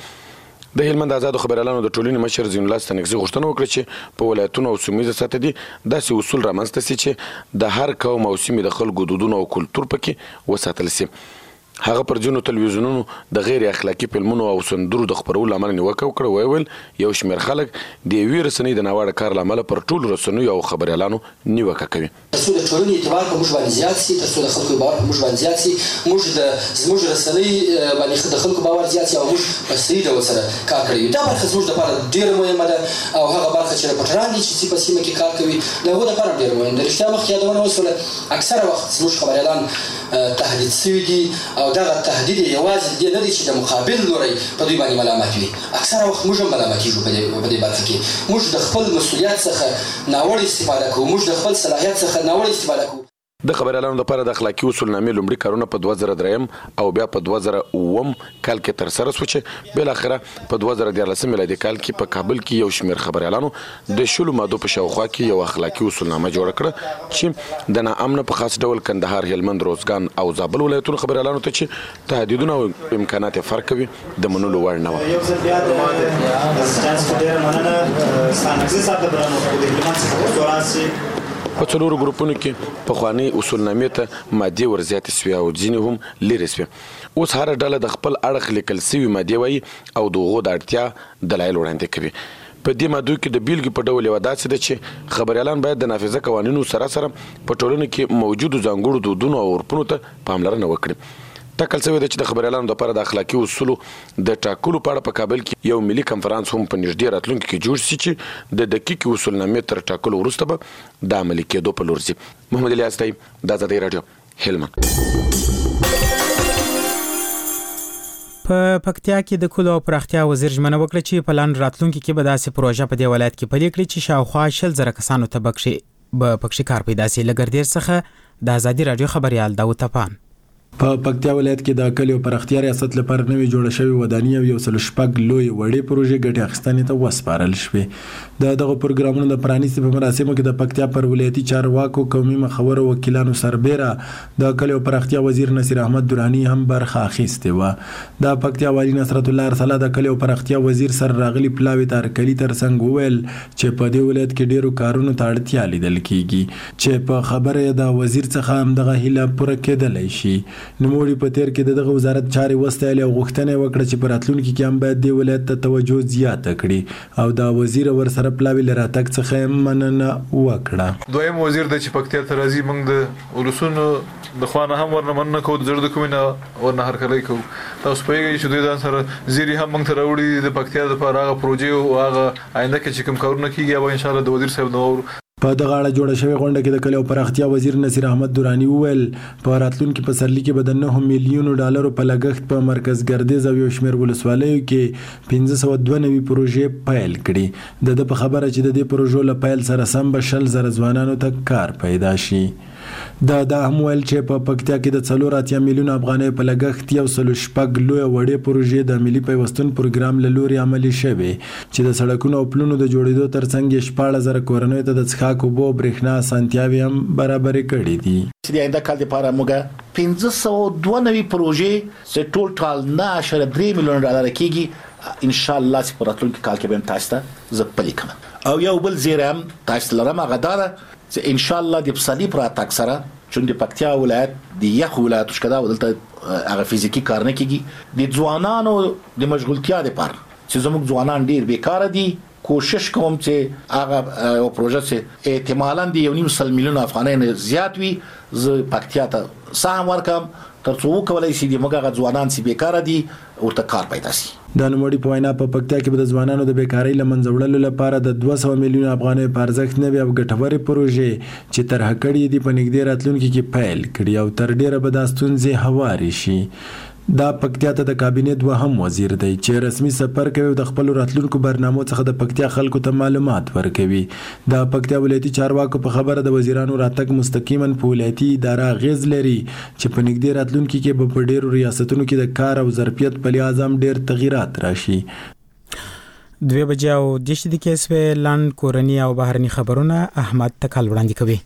د هلمند آزادو خبریالانو د ټولنې مشر زین الله ستانکزي غوښتنه وکړه چې په ولایتونو او سیمه ییزه سطحه دې داسې اصول رامنځته سي چې د هر قوم او سیمې د خلکو دودونه او کلتور پکې وساتل سي. هغه پر ځینو تلویزیونونو د غیر اخلاقي فلمونو او سندرو د خپرولو له امله نیوکه وکړه. ویې ویل یو شمېر خلک د یوې رسنۍ د ناوړه کار له امله پر ټولو رسنیو او خبریالانو نیوکه کوي. تر څو د ټولنې اعتبار په موږ باندې زیات سي، تر څو د خلکو باور په موږ باندې زیات سي، موږ د زموږ رسنۍ باندې د خلکو باور زیات سي او موږ په صحیح ډول سره کار کوي. دا برخه زموږ لپاره ډېره مهمه ده او هغه برخه چې رپورټران دي چې په سیمه کې کار کوي د هغو لپاره ډېره مهمه ده. رښتیا مخکې یادونه وسوله اکثره وخت زموږ خبریالان تهدید سوي دي او دغه تهدید یوازې دې نه دی چې د مقابل لوری په دوی باندې ملامت وي. اکثره وخت موږ هم ملامتېږو په دې برخه کې. موږ د خپل مسؤلیت څخه ناوړه استفاده کوو، موږ د خپل صلاحیت څخه ناوړه استفاده کوو. د خبریالانو لپاره د اخلاقي اصولنامې لومړي کارونه په دوه زره دریم او بیا په دوه زره اووم کال کې ترسره شو چې بالاخره په دوه زره دیارلسم میلادي کال کې په کابل کې یو شمېر خبریالانو د شلو مادو په شاوخوا کې یو اخلاقي اصولنامه جوړه کړه چې د ناامنه په خاص ډول کندهار، هلمند، روزګان او زابل ولایتونو خبریالانو ته چې تهدیدونه او امکانات یې فرق کوي د منلو وړ نه وه. یو ځل بیا د ستاسو ډېره مننه ستانکزي صاحب ته درنو د هلمند څخه دوراسي په څلورو ګروپونو کې پخوانۍ اصولنامې ته مادې ورزیاتې سوې او ځینې هم لرې سوې. اوس هره ډله د خپل اړخ لیکل سوي مادې وایي او د هغو د اړتیا دلایل وړاندې کوي. په دې مادو کې د بیلګې په ډول یوه داسې ده چې خبریالان باید د نافذه قوانینو سره سره په ټولنه کې موجودو ځانګړو دودونو او عرفونو ته پاملرنه وکړي. ټاکل شوی ده چې د خبریالانو لپاره د اخلاقي اصولو د ټاکلو په اړه په کابل کې یو ملي کنفرانس هم په نږدې راتلونکي کې جوړ شي چې د دقیقې اصولنامې تر ټاکلو وروسته به د عملي کېدو په لور ځي. محمد الیاس طیب، د ازادۍ راډیو، هلمند. په پکتیا کې د کلو او پراختیا وزیر ژمنه وکړه چې په لاندې راتلونکي کې به داسې پروژه په دې ولایت کې پلي کړي چې شاوخوا شل زره کسانو ته به پکښې کار پیدا سي. له ګردیر څخه د ازادي راډیو خبریال داود تپان. په پکتیا ولایت کې د کلیو پراختیا ریاست لپاره نوې جوړه شوې ودانۍ او یو سل شپږ لوی وړې پروژې ګټې اخیستنې ته وسپارل شوې. د دغه پروګرامونو د پرانیستي په مراسمو کې د پکتیا پر ولایتي چارواکو، قومي مخورو، وکیلانو سربېره د کلیو پراختیا وزیر نصیر احمد درانی هم برخه اخیستې وه. د پکتیا والي نصرت الله ارسله د کلیو پراختیا وزیر سره راغلي پلاوي تارکلي ترڅنګ وویل چې په دې ولایت کې ډیرو کارونو ته اړتیا لیدل کیږي چې په خبره د وزیر څخه هم دغه هیله پوره کېدلی شي. نوموړي په تیر کې دغه وزارت چارې وستایلې او غوښتنه وکړه چې په راتلونکي کې هم باید دې ولایت ته توجه زیاته کړي او د وزیر ورسره پلاوي له راتګ څخه مننه وکړه. دویم وزیر د چې پکتیا ته راځي، موږ د ولسونو د خوا نه هم ورنه مننه کوو، د زړه د کومې نه ورنه هرکلی کوو. تاسو پوهېږئ چې دوی ځان سره زیري هم موږ ته راوړي د پکتیا دپاره هغه پروژې او هغه آینده کې چې کوم کارونه کېږي هغه انشاءالله د وزیر صاحب نه واورو. په دغه اړه جوړه شوې غونډه کې د کلیو پراختیا وزیر نصیر احمد درانی وویل په راتلونکي پسرلي کې به د نهه میلیونو ډالرو په لګښت په مرکز ګردیز او یو شمېر ولسوالیو کې پنځه سوه دوه نوي پروژې پیل کړي. د ده په خبره چې د دې پروژو له پیل سره سم به شل زره ځوانانو ته کار پیدا شي. دا دا هم ویل چې په پکتیا کې د څلور اتیا میلیون افغانۍ په لګښت یو سل شپږ لوی وړې پروژې د ملي پیوستون پروګرام له لوري عملي شوې چې د سړکونو او پلونو د جوړېدو ترڅنګ یې شپاړس زره کورنیو ته د څښاک اوبو او برېښنا اسانتیاوې هم برابرې کړې دي. چې د آینده کال لپاره موږ پنځه سوه دوه نوي پروژې چې ټول نه اعشاریه درې میلیونه ډالر کېږي ان شاء الله چې په راتلونکي کال کې به هم تاسو ته زه پلي کوم. او یو بل زیری هم تاسو لرم هغه دا ده چې ان شاء الله د پسرلي پر راتګ سره چون د پکتیا ولایت د یخ ولایت شکدا ودلته هغه فزیکی کار نه کیږي، د ځوانانو د مشغولتیا لپاره چې زموږ ځوانان ډیر بیکاره دي، کوشش کوم چې هغه یو پروژه چې احتمالاً د یو نیم سل میلیون افغانۍ نه زیات وي زه پکتیا ته سهم ورکم ترڅو وکولای شي د موږ ځوانان چې بیکاره دي ورته کار پیدا شي. د نوموړي په وینا په پکتیا کې به د ځوانانو د بیکارۍ له منځه وړلو لپاره د دوه سوه میلیون افغانۍ په ارزښت نوې او ګټورې پروژې چې طرحه کړې دي په نږدې راتلونکي کې پیل کړي او تر ډیره به دا ستونزې هوارې شي. دا پکتیا ته د کابینې دوهم وزیر دی چې رسمي سفر کوي او د خپل راتلونکو برنامو څخه د پکتیا خلکو ته معلومات ورکوي. د پکتیا ولایتي چارواکو په خبره د وزیرانو راتګ مستقیما په ولایتي اداره اغیز لري چې په نږدې راتلونکي کې به په ډیرو ریاستونو کې د کار او ظرفیت په لحاظ هم ډیر تغیرات راشي. دوه بجې او دېرش دقیقې سوې لاند کورني او بهرني خبرونه احمد تکل وړاندې کوي.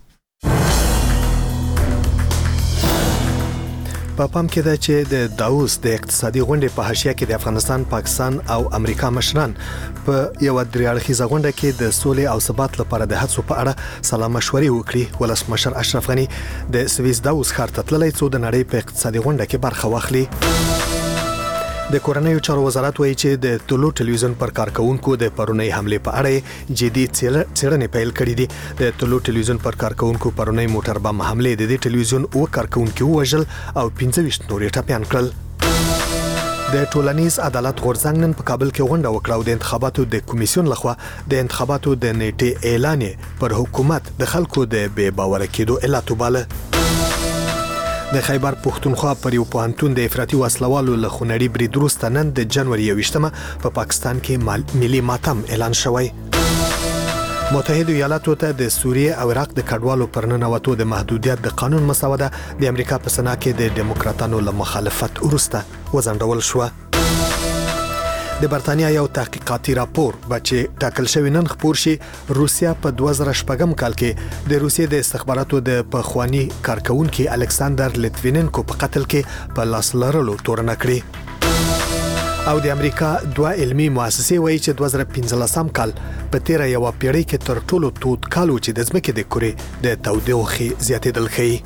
په پام کې ده چې د داووس د اقتصادي غونډې په حاشیه کې د افغانستان، پاکستان او امریکا مشران په یو درې اړخیزه غونډه کې د سولې او ثبات لپاره د هڅو په اړه سلا مشورې وکړي. ولسمشر اشرف غنی د سویس داووس ښار ته تللی څو د نړۍ په اقتصادي غونډه کې برخه واخلي. د کورنیو چارو وزارت وایي چې د طلوع ټلویزیون پر کارکونکو د پرونی حمله په اړه جدي څېړنې پیل کړې دي. د طلوع ټلویزیون پر کارکونکو پرونی موټر بم حمله د دې ټلویزیون او کارکونکو وژل او پنځه ویشت نورې ټپيان کړل. د ټولنیز عدالت غورځنګ نن په کابل کې غونډه وکړه او د انتخاباتو د کمیسیون لخوا د انتخاباتو د نیټې اعلان پر حکومت د خلکو د بې باور کېدو علت وباله. د خیبر پښتونخوا پر یو پوهنتون د افراطي وسلوالو له خونړي برید وروسته نن د جنوري یوویشتمه په پاکستان کې ملي ماتم اعلان شوی. متحده ایالاتو ته د سوریه او عراق د کډوالو پر ننوتو د محدودیت د قانون مسوده د امریکا په سنا کې د ډیموکراتانو له مخالفت وروسته وځنډول شوه. د برتانیا یو تحقیقاتي راپور چې ټاکل شوی نن خپور شي روسیا په دوه زره شپږم کال کې د روسیې د استخباراتو د پخوانی کارکونکو الکساندر لیتویننکو په قتل کې په لاس لرلو تورن کړی. او د امریکا دوه علمي مؤسسې وایي چې دوه زره پنځلسم کال په تیر یو پیړۍ کې تر ټولو تود کال و چې د ځمکې د کورې د تودوخې زیاتېدل ښیي.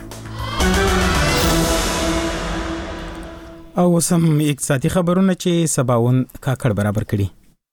او سم اقتصادي خبرونه چې سباون کاکړ برابر کړي.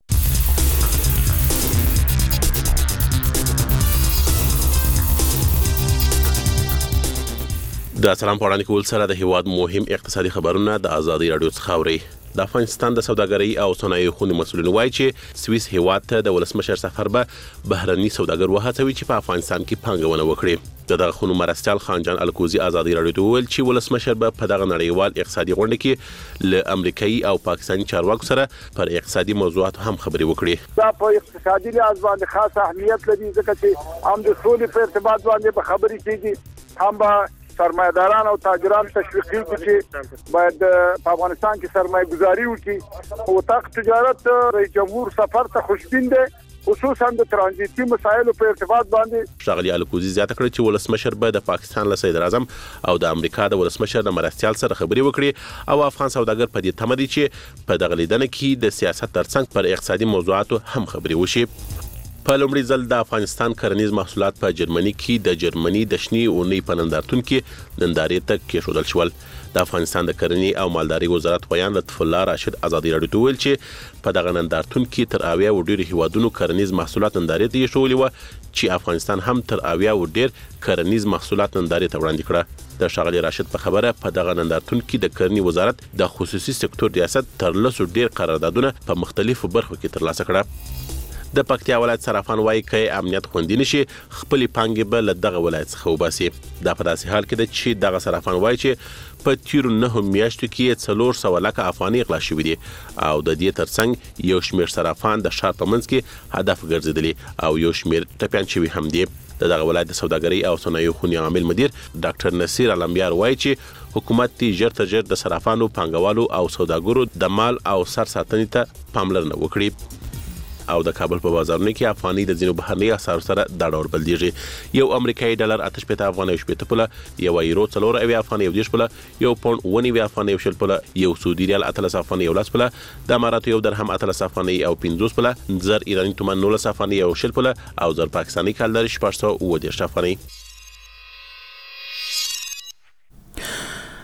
د سلام پوړاندې کول سره د هیواد مهم اقتصادي خبرونه د ازادي رادیو څخه اوري. د افغانستان د سوداګرۍ او صنایعو خونې مسؤلین وایي چې سویس هیواد ته د ولسمشر سفر به بهرني سوداګر وهڅوي چې په افغانستان کې پانګونه وکړي. دغه خونو مرستيال خانجان الکوزي ازادي رادیو ته ویل چې ولسمشر به په دغه نړیوال اقتصادي غونډه کې له امریکایي او پاکستاني چارواکو سره پر اقتصادي موضوعاتو هم خبرې وکړي. دا په اقتصادي لحاظ باندې خاص اهمیت لري ځکه چې هم د سولې په ارتباط باندې به خبرې کیږي، هم به سرمایه‌داران او تاجران تشویق کیږي چې باید په افغانستان کې سرمایه گذاري وکړي. او تاق تجارت رئیس جمهور سفر ته خوشبین دي خصوصا د ترانزیتي مسایلو په ارتباط باندې. شاغلی الکوزي زیاته کړې چې ولسمشر به د پاکستان له صدر اعظم او د امریکا د ولسمشر د مرستيال سره خبرې وکړي او افغان سوداګر په دې تمه دي چې په دغه لیدنه کې د سیاست ترڅنګ پر اقتصادي موضوعاتو هم خبرې وشي. په لومړي ځل د افغانستان کرنیز محصولات په جرمني کې د جرمني د شنی اونۍ په نندارتون کې نندارې ته کېښودل شول. د افغانستان د کرنې او مالدارۍ وزارت بیان لطف الله راشد ازادي رادیو ته ویل چې په دغه نندارتون کې تر اویا و ډیر هیوادونو کرنیز محصولات نندارې ته کېښولې و چې افغانستان هم تر اویا و ډیر کرنیز محصولات نندارې ته وړاندې کړه. د شاغلی راشد په خبره په دغه نندارتون کې د کرنې وزارت د خصوصي سکتور ریاست تر لسو ډیر قراردادونه په مختلفو برخو کې ترلاسه کړه. د پکتیا ولایت صرافان وایي چې امنیت خوندي نشي خپل پانګې به له دغه ولایت څخه وباسي. دا په داسې حال کې ده چې دغه صرافان وایي چې په تیرو نهو میاشتو کې څلور سوه لکه افغانۍ غلا شوي دي او د دې ترڅنګ یو شمېر صرافان د ښار په منځ کې هدف ګرځېدلي او یو شمېر ټپیان شوي هم دي. د دغه ولایت د سوداګرۍ او صنایعو خونې عامل مدیر ډاکټر نصیر علمبیار وایي چې حکومت تی ژر تر ژر د صرافانو، پانګوالو او سوداګرو د مال او سر ساتنې ته پاملرنه وکړي. او د کابل په بازارونو کې افغاني د ځینو بهرني اسعارو سره دا ډول بلدیږي. یو امریکایي ډالر اته شپېته افغانۍ او شپېته پوله، یو یورو څلور اویا افغانۍ او دېرش پوله، یو پاونډ اووه نوي افغانۍ او شل پوله، یو سعودي ریال اتلس افغانۍ او لس پوله، د اماراتو یو درهم اتلس افغانۍ او پنځوس پوله، زر ایراني تومان نولس افغانۍ او شل پوله او زر پاکستاني کالداري شپږ سوه اووه دېرش افغانۍ.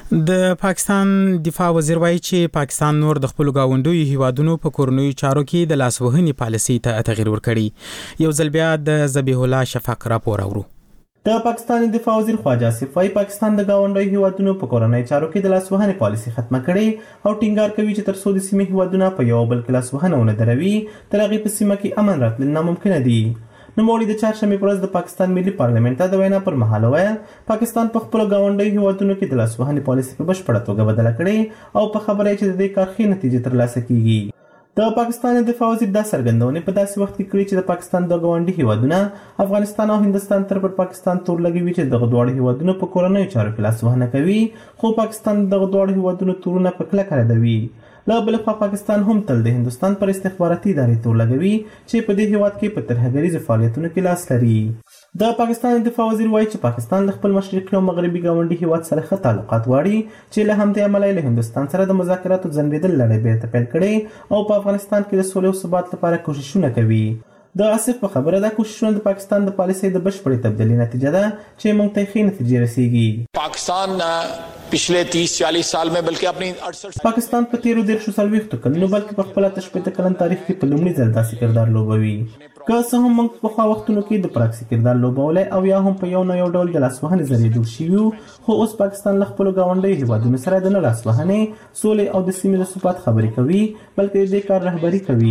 د پاکستان دفاع وزیر وایي چې پاکستان نور د خپل گاونډیو هیوادونو په کورنیو چارو کې د لاسوهنې پالیسي ته تغیر ورکړي. یو ځل بیا د ذبیح الله شفاق راپور اورو. د پاکستان دفاع وزیر خواجه آصف وايي پاکستان د گاونډیو هیوادونو په کورنۍ چارو کې د لاسوهنې پالیسي ختمه کړې او ټینګار کوي چې تر څو د سیمې هیوادونه په یو بل کې لاسوهنه ونه دروي تر هغې په سیمه کې امن راتلل ناممکنه دي. نوموړي د چهارشنبې په ورځ د پاکستان ملي پارلیمنت ته د وینا پر مهال وویل پاکستان په خپلو ګاونډیو هیوادونو کې د لاسوهنې پالیسي په بشپړه توګه بدله کړې او په خبره یې چې د دې کار ښې نتیجې ترلاسه کیږي. د پاکستان دفاع وزیر دا څرګندونې په داسې وخت کې کړي چې د پاکستان د ګاونډي هیوادونه افغانستان او هندستان تر پر پاکستان تور لګوي چې دغه دواړه هیوادونه په کورنیو چارو کې لاسوهنه کوي، خو پاکستان دغه دواړه هیوادونو تورونه په کلکه ردوي. له بل خوا پاکستان هم تل د هندستان پر استخباراتي ادارې تور لګوي چې په دې هیواد کې په ترهګریزو فعالیتونو کې لاس لري. د پاکستان دفاع وزیر وایي چې پاکستان له خپل مشرقي او مغربي ګاونډي هیواد سره ښه تعلقات غواړي چې له همدې امله له هندستان سره د مذاکراتو ځنډېدل لړۍ بیرته پیل کړې او په افغانستان کې د سولې او ثبات لپاره کوششونه کوي. د آصف په خبره دا کوششونه د پاکستان د پالیسۍ د بشپړې تبدیلي نتیجه ده چې موږ ته ښې نتیجې رسیږي. پاکستان पिछले तीस चालीस साल में बल्कि अपनी अड़सठ पाकिस्तान په تیرو دیرشو څلوېښتو کلونو بلکې په خپل اته شپېته کلن تاریخ کې په لومړي ځل داسې کردار لوبوي. که څه هم موږ په پخوا وختونو کې د پراکسي کردار لوبولی او یا هم په یو نه یو ډول د لاسوهنې ذریعې جوړ شوي وو، خو اوس پاکستان له خپلو ګاونډیو هیوادونو سره د نه لاسوهنې، سولې او د سیمې د ثبات خبرې کوي، بلکې د دې کار رهبري کوي.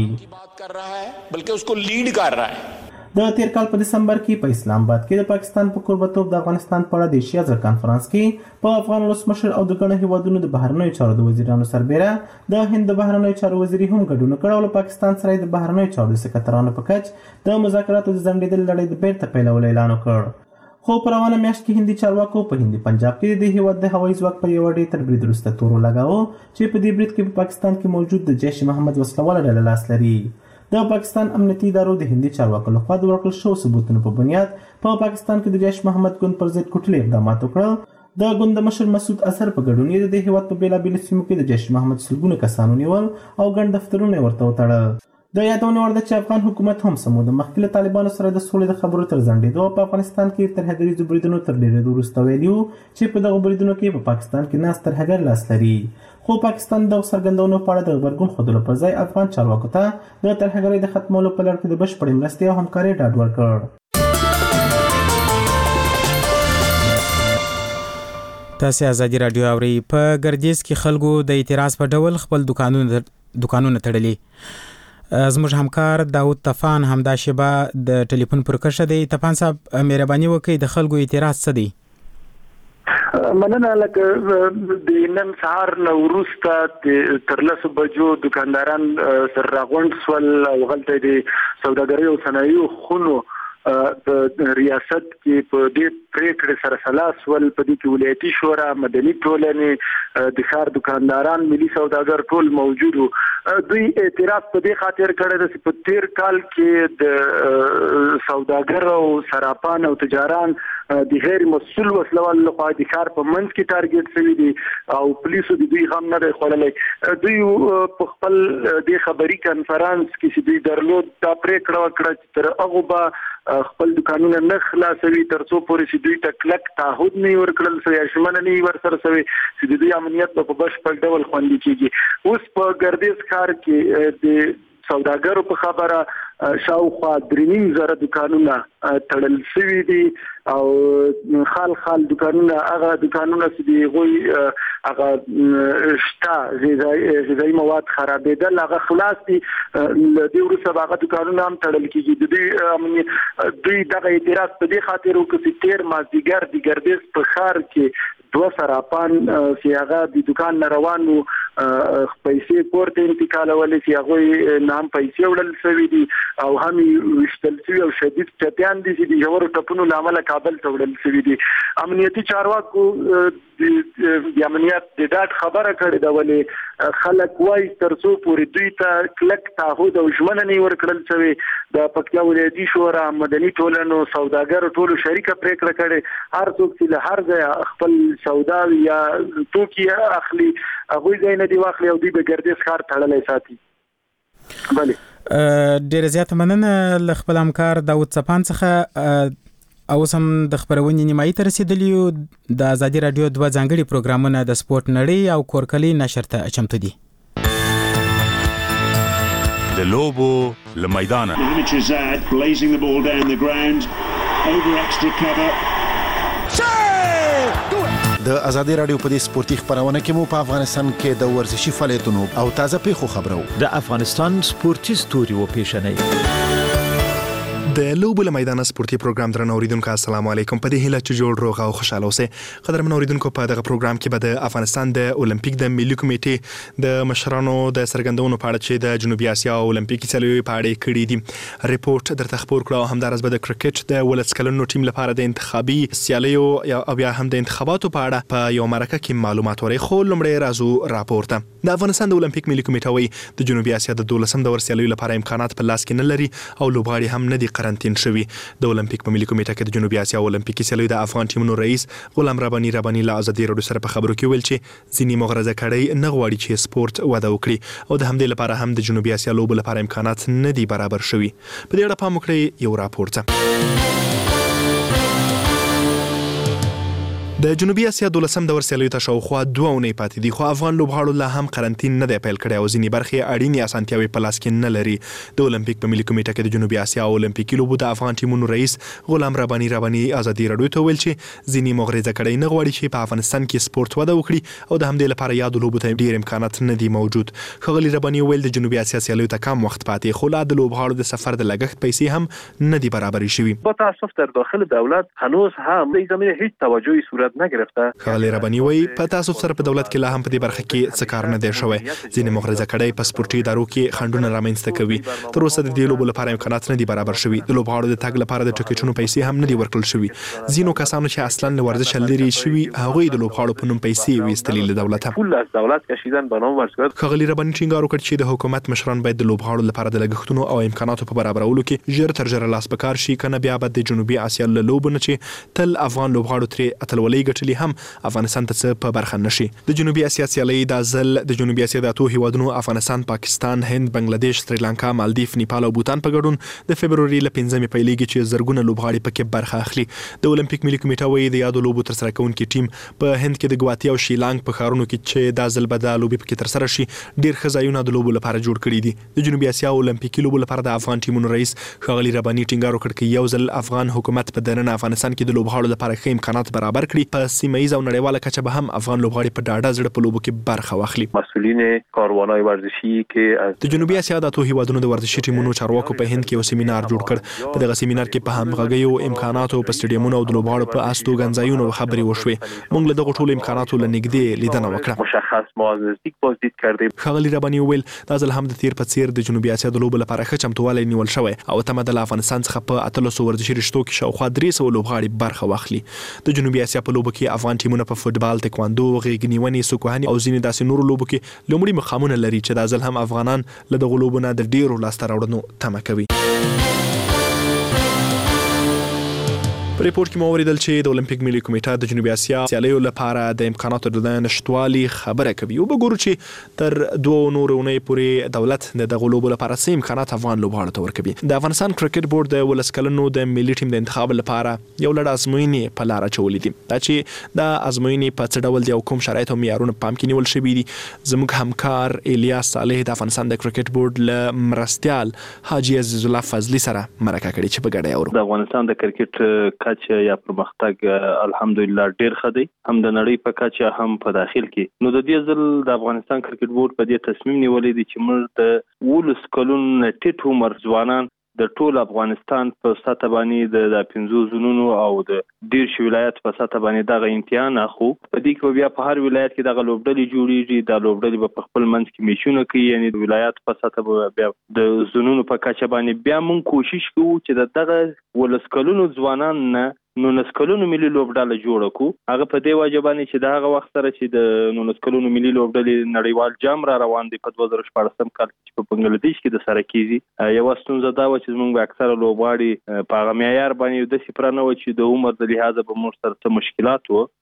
بلکې اس کو لیډ کر رہا ہے. د تیر کال په دسمبر کې په اسلام آباد کې د پاکستان په کوربتوب د افغانستان په اړه د ایشیا ځل کانفرنس کې په افغان ولسمشر او د ګڼو هیوادونو د بهرنیو چارو د وزیرانو سربیره د هند د بهرنیو چارو وزیري هم ګډون کړی او له پاکستان سره د بهرنیو چارو د سکرترانو په کچ د مذاکراتو د ځنډېدل لړۍ د بیرته پیلولو اعلان وکړ. خو په روانه میاشت کې هندي چارواکو په هندي پنجاب کې د هیواد د هوایي ځواک پر یوه ډېر تر برید وروسته تور ولګاوه چې په دې برید کې په پاکستان کې موجود د جیش محمد وسلواله ډله لاس لري. د پاکستان امنیتي ادارو د هندي چارواکو لخوا د ورکړل شوو ثبوتونو په بنیاد په پاکستان کې د جیش محمد ګوند پر ضد کوټلي اقدامات وکړل. د ګوند مشر مسعود اظهر په ګډون یې د هیواد په بېلابېلو سیمو کې د جیش محمد سلګونه کسانو نیول او ګڼ دفترونه یې ورته وتړل. د یادونې وړ ده چې افغان حکومت هم څه موده مخکې له طالبانو سره د سولې د خبرو تر ځنډېدو او په افغانستان کې ترهګریزو بریدونو تر ډېرېدو وروسته ویلي وو چې په دغو بریدونو کې په پاکستان کې ناست ترهګر لاس لري. خو پاکستان دغو څرګندونو په اړه د غبرګون ښودلو پر ځای افغان چارواکو ته د ترهګرۍ د ختمولو په لړ کې د بشپړې مرستې او همکارۍ ډاډ ورکړ. تاسې ازادي راډیو اورئ. په ګردیز کې خلکو د اعتراض په ډول خپل دکانونه دکانونه تړلي. زموږ همکار داود طفان همدا شیبه د ټلیفون پر کرښه دی. طفان صاحب مهرباني وکړئ د خلکو اعتراض څه دی؟ مننه. لکه د نن سهار نه وروسته تر لسو بجو دکانداران سره راغونډ سول او هلته د سوداګرۍ او صنایعو خونو د ریاست کې په دې پریکړې سره سلاس ول په دې کې ولایتي شورا، مدني ټولنې، د ښار دکانداران، ملي سوداګر ټول موجود وو. دوی اعتراض په دې خاطر کړی دی چې په تیر کال کې د سوداګر او صرافان او تجاران د غیر مسؤل وسلوال لخوا د ښار په منځ کې ټارګټ شوي دي او پولیسو د دوی غم نه دی خوړلی. دوی په خپل دې خبري کنفرانس کې چې دوی درلود دا پریکړه وکړه چې تر هغو به خپل دکانونه نه خلاصوي تر څو پورې چې دوی ته کلک تعهد نه ورکړل شوی، ژمنه نه ورسره شوې چې د دوی امنیت به په بشپړ ډول خوندي کیږي. اوس په ګردیز ښار کې د سوداګرو په خبره شاوخوا درې نیم زره دکانونه تړل شوي دي او خال خال دکانونه هغه دکانونه چې د هغوی هغه شته غذایي مواد خرابېدل هغه خلاص دي. له دې وروسته به هغه دکانونه هم تړل کېږي. د دوی دوی دغه اعتراض په دې خاطر وکړ چې تېر مازدیګر د ګردیز په ښار کې دوه صرافان چې هغه د دکان نه روان وو پیسې کور ته انتقالولې چې هغوی نه هم پیسې وړل شوي دي او هم یې ویشتل شوي او شدید ټپیان دي چې د ژورو ټپونو له امله کابل ته وړل شوي دي. امنیتي چارواکو د امنیت د ډاډ خبره کړې ده، ولې خلک وایي تر څو پورې دوی ته کلک تعهد او ژمنه نه ورکړل شوې. د پکتیا ولایتي شورا، مدني ټولنو، سوداګرو ټولو شریکه پریکړه کړې هر څوک چې له هر ځایه خپل سودا یا توکي اخلي هغوی ځای نه دی واخلي او دوی به ګردیز ښار تړلی ساتي. بله ډېره زیاته مننه له خپل همکار داود څپان څخه. او سم د خبرونې نیمایي ته رسیدلی یو د ازادي رادیو دوه ځانګړي پروګرامونه د سپورت نړۍ او کورکلي نشر ته چمتو دي. د لوبو له میدانه د ازادي رادیو په دې سپورتي خبرونه کې مو په افغانستان کې د ورزشي فعالیتونو او تازه پیښو خبرو د افغانستان سپورتي ستوري و پیښنې د لوبو له میدان سپورتي پروګرام درنو اوریدونکو السلام علیکم. په دې هیله چې جوړ روغ او خوشاله اوسئ. قدرمن اوریدونکو په دغه پروګرام کې به د افغانستان د اولمپیک د ملي کمیټې د مشرانو د سرګندونو په اړه چې د جنوبي اسیا اولمپیک سیالیو په اړه کړي دي ریپورت درته خبر کړو. همدارس به د کرکټ د ولس کلنو ټیم لپاره د انتخابي سیالیو او بیا هم د انتخاباتو په اړه په یو مرکه کې معلومات ورې خو لمړی رازو راپورته. د افغانستان د اولمپیک ملي کمیټه وایي د جنوبي اسیا د دولسم دور سیالیو لپاره امکانات په لاس کې نه لري او لوبغاړي هم نه دي قرنطین شوي. د اولمپیک په ملي کمیټه کې د جنوبي اسیا اولمپیکي سیالیو د افغان ټیمونو رئیس غلام رباني رباني له ازادي رادیو سره په خبرو کې ویل چې ځینې مغرضه کړي نه غواړي چې سپورت وده وکړي او د همدې لپاره هم د جنوبي اسیا لوبو لپاره امکانات نه دي برابر شوي. په دې اړه پام وکړئ یو راپورته. د جنوبي اسیا دولسم دور سیالیو ته شاوخوا دوه اونۍ پاتې دي خو افغان لوبغاړو لا هم قرنطین نه دی پیل کړی او ځینې برخې اړینې اسانتیاوې په لاس کې نه لري. د اولمپیک په ملي کمیټه کې د جنوبي اسیا اولمپیکي لوبو د افغان ټیمونو رئیس غلام رباني رباني ازادي رادیو ته ویل چې ځینې مغرضه کړي نه غواړي چې په افغانستان کې سپورت وده وکړي او د همدې لپاره یاد لوبو ته ډیر امکانات نه دي موجود. ښاغلي رباني ویل د جنوبي اسیا سیالیو ته کم وخت پاتې خو لا د لوبغاړو د سفر د لګښت پیسې هم نه دي برابرې شوي. با تاسف در داخل دولت هنوز هم در زمینه هیچ توجهی صورت نگرفته. ښاغلي رباني وایي په تاسو سره په دولت کې لا هم په دې برخه کې څه کار نه دی شوی. ځینې مغرضه کړي په سپورتي ادارو کې خنډونه رامنځته کوي. تر اوسه د دې لوبو لپاره امکانات نه دي برابر شوي. د لوبغاړو د تګ لپاره د ټکټونو پیسې هم نه دي ورکړل شوي. ځینو کسانو چې اصلا له ورزش لري شوي هغوی د لوبغاړو په نوم پیسې ویستلې له دولته. پول از دولت کشیدن به نام ورزشکار. ښاغلي رباني ټینګار وکړ چې د حکومت مشران باید د لوبغاړو لپاره د لګښتونو او امکاناتو په برابرولو کې ژر تر ژره لاس په کار شي کنه بیا به د جنوبي اسیا له لوبو نه چې تل افغان لوبغاړو ترې اتلولۍ ګټلي هم افغانستان ته په برخه نشي. د جنوبي اسیا سیالۍ د ځل د جنوبي اسیا د اتو هیوادونو افغانستان، پاکستان، هند، بنگلاديش، سریلانکا، مالدیف، نیپال او بوتان په ګډون د فبروري ل پنځمې پیلېږي چې زرګونه لوبغاړي پکې برخه اخلي. د اولمپیک ملي کمیټه وایي د یادو لوبو ترسره کوونکي ټیم په هند کې د ګواتي او شیلانګ په ښارونو کې چې د ځل به د لوبې پکې ترسره شي ډیر ښه ځایونه د لوبو لپاره جوړ کړي دي. د جنوبي اسیا اولمپیکي لوبو لپاره د افغان ټیمونو رئیس ښاغلي رباني ټینګار وکړ چې یو ځل افغان حکومت په دننه افغانستان کې د لوبغاړو لپاره ښه امکانات برابر کړي په سیمه ییزه او نړیواله کچه به هم افغان لوبغاړي په ډاډه زړه په لوبو کې برخه واخلي. مسؤلین کاروانای ورزشي کې د جنوبي اسیا د اتو هیوادونو د ورزشي ټیمونو چارواکو په هند کې یو سیمینار جوړ کړ. په دغه سیمینار کې په همغږیو امکاناتو په سټیډیومونو او د لوبغاړو په استوګنځایونو خبرې وشوې. موږ له دغه ټولو امکاناتو له نږدې لیدنه وکړه. مشخص ما از نزدیک بازدید کردیم. ښاغلي رباني وویل دا ځل هم د تیر په څیر د جنوبي اسیا د لوبو لپاره ښه چمتووالی نیول شوی او تمه ده له افغانستان څخه په اتلسو ورزشي رشتو کې شاوخوا درې سوه لوبغاړي برخه واخلي. د جنوبي اسیا په لوبو کې افغان ټیمونه په فوټبال، تکواندو، غېږ نیونې، سوکوهنې او ځینې داسې نورو لوبو کې لومړي مقامونه لري چې دا ځل هم افغانان له دغو لوبو نه د ډیرو لاسته راوړنو تمه کوي. په ریپورت کې مو اوریدل چې د اولمپیک ملي کمیټه د جنوبي اسیا سیالیو لپاره د امکاناتو د نشټوالي خبره کوي. او وګورو چې تر دوه نورو اونۍ پورې دولت د دغه لوبو لپاره څه امکانات افغان لوبغاړو ته ورکوي. د افغانستان کرکټ بورډ د ولس کلنو د ملي ټیم د انتخاب لپاره یو لړ ازموینې په لار اچولې دي. دا چې د ازموینې په څه ډول دي او کوم شرایط او معیارونه پام کې نیول شوي دي زموږ همکار الیاس صالح د افغانستان د کرکټ بورډ له مرستیال حاجی عزیز الله فضلی سره مرکه کړې چې په ګډه اورو. د افغانستان د کرکټ کچه یا پرمختګ الحمدلله ډیر ښه دی، هم د نړۍ په کچه هم په داخل کې. نو د دې ځل د افغانستان کرکټ بورډ په دې تصمیم نیولې دی چې موږ د ولس کلون ټیټ عمر ځوانان د ټول افغانستان په سطح باندې د پنځو زونونو او د ډیر شي ولایت په سطح باندې دغه امتحان اخو. په دې کې بیا په هر ولایت کې دغه لوبډلې جوړیږي. د لوبډلې په خپل منځ کې میشونه کوي، یعنی د ولایت په سطح بیا د زونونو په کچه باندې بیا موږ کوشش کوو چې دغه ولس کلونو ځوانان نه نولس کلونو ملي لوبډله جوړه کړو. هغه په دې وجه باندې چې د هغه وخت سره چې د نولس کلونو ملي لوبډلې نړیوال جام را روان دی په دوه زره شپاړسم کال کې په بنگلاديش کې د سره کیږي. یوه ستونزه دا وه چې موږ اکثره لوبغاړي په هغه معیار باندې داسې پوره نه وه چې د عمر د لحاظه به موږ سره څه مشکلات وو.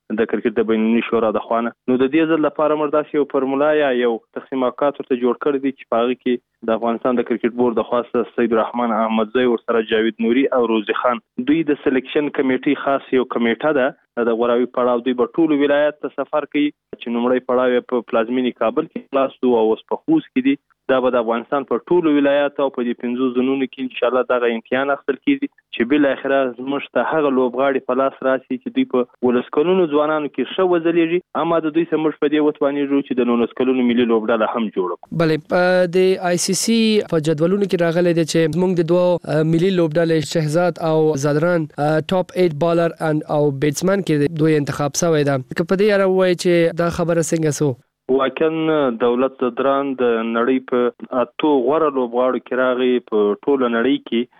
د کرکټ د بینالمللي شورا د خوانه. نو د دې ځل لپاره موږ داسې یو فرمولا یا یو تقسیم اوقات ورته جوړ کړی دی چې په هغه کې د افغانستان د کرکټ بورډ د خاص سید الرحمن احمدزی او سره جاوید نوري او روزي خان دوی د سلیکشن کمیټې خاص یو کمیټه ده د غوراوي پړاو دوی په ټولو ولایت ته سفر کوي چې نومړی پړاو په پلازمینی کابل کې خلاص او اوس په خوست کې دي. دا به د افغانستان په ټولو ولایت او په دې پنځو زونونو کې ان شاء الله دغه امتحان اخیستل کیږي چې بل اخره زموږ ته هغه لوبغاړي په لاس راشي چې دوی په ولسکلونو ځوانانو کې ښه وځلېږي اما د دوی سمج په دې وتوانیږي چې د نولسکلونو ملي لوبډله هم جوړ کړو. بلې د آی سی سی په جدولونو کې راغلي دي چې موږ د دوه ملي لوبډلې شهزاد او زادران ټاپ اټ بالر او بیټسمن کې دوی انتخاب شوی ده. که په دې اړه وایي چې دا خبره څنګه سو؟ واکن دولت زدران د نړۍ په اتو غوړه لوبغاړو کې راغی په ټوله نړۍ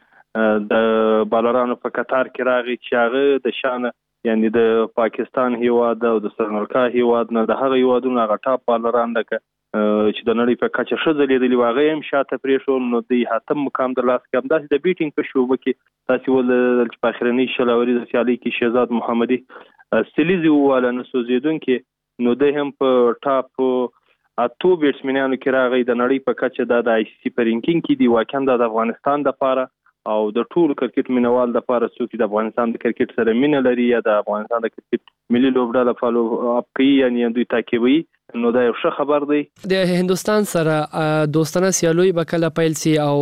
کې د بالرانو په قطار کې راغی چې هغه د شان یعنی د پاکستان هیواد او د سرنلکا هیواد نه د هغه هیوادونو هغه ټاپ بالران دغه چې د نړۍ په کچه ښه ځلېدلي واغې هم شاته پرې شو. نو د هاتم مقام د لاس کم داسې د بیټینګ په شوبه کې تاسو ول چې په اخرنی شلاوري د سیالي کې شهزاد محمدي سلیزي واله نسوزیدون کې نو د هم په ټاپ اتو بیټسمنانو کې راغی د نړۍ په کچه د آی سی سی په رینکینګ کې دی. واکن د افغانستان د لپاره او د ټول کرکټ مینوال د لپاره څوک د افغانستان د کرکټ سره مینه لري یا د افغانستان د کرکټ ملي لوبډله فالو اپ کوي یعنی دوی تعقیبوي نو دا یو ښه خبر دی. د هندستان سره دوستانه سیالوي به کله پیل سي او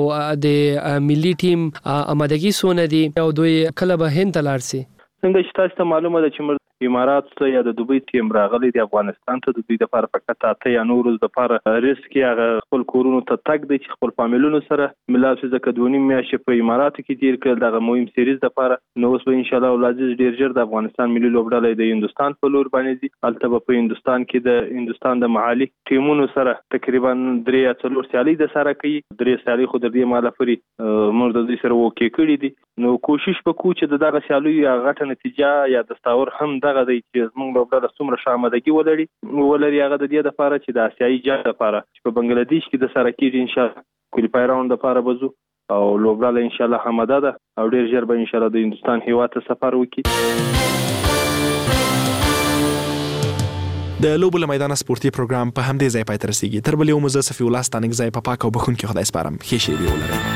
د ملي ټیم آمادګي سونه دي او دوی کله به هند ته لاړ سي؟ څنګه چې تاسو ته معلومه ده چې امارات ته یا د دوبۍ ټیم راغلي د افغانستان ته د دوی د لپاره فقط اته یا نور د لپاره ریسک هغه خپل کورونو ته تک دی چې خپل فامیلونو سره ملال چې د کډونی میاشتې په امارات کې تیر کړل دغه مهم سیریز د لپاره. نو اوس به ان شاء الله ولادیز ډیر ژر د افغانستان ملي لوبډله د هندستان په لور باندې دي. البته په هندستان کې د هندستان د محلي ټیمونو سره تقریبا درې یا څلور سیالي د سره کوي. درې سیالي خو د دې مالا پوری موږ د دې سره وکې کړی دي. نو کوشش وکړو چې دغه سیالي یا غټه نتیجه یا دستاور هم دغه دی چې موږ لوبډله څومره شامدګي ولري ولري هغه د دې لپاره چې د آسیایي جام لپاره چې په بنگلاديش کې د سره کېږي ان شاء الله کوالیفای راوند لپاره بزو او لوبډله ان شاء الله همدا ده او ډیر ژر به ان شاء الله د هندستان هیواد ته سفر وکړي. د لوبو له میدان سپورتي پروګرام په همدې ځای پای ته رسیږي. تر بل یو مزه صفي الله ستانک ځای په پاک او بخون کې خدای سپارم. ښه شی دی ولرئ.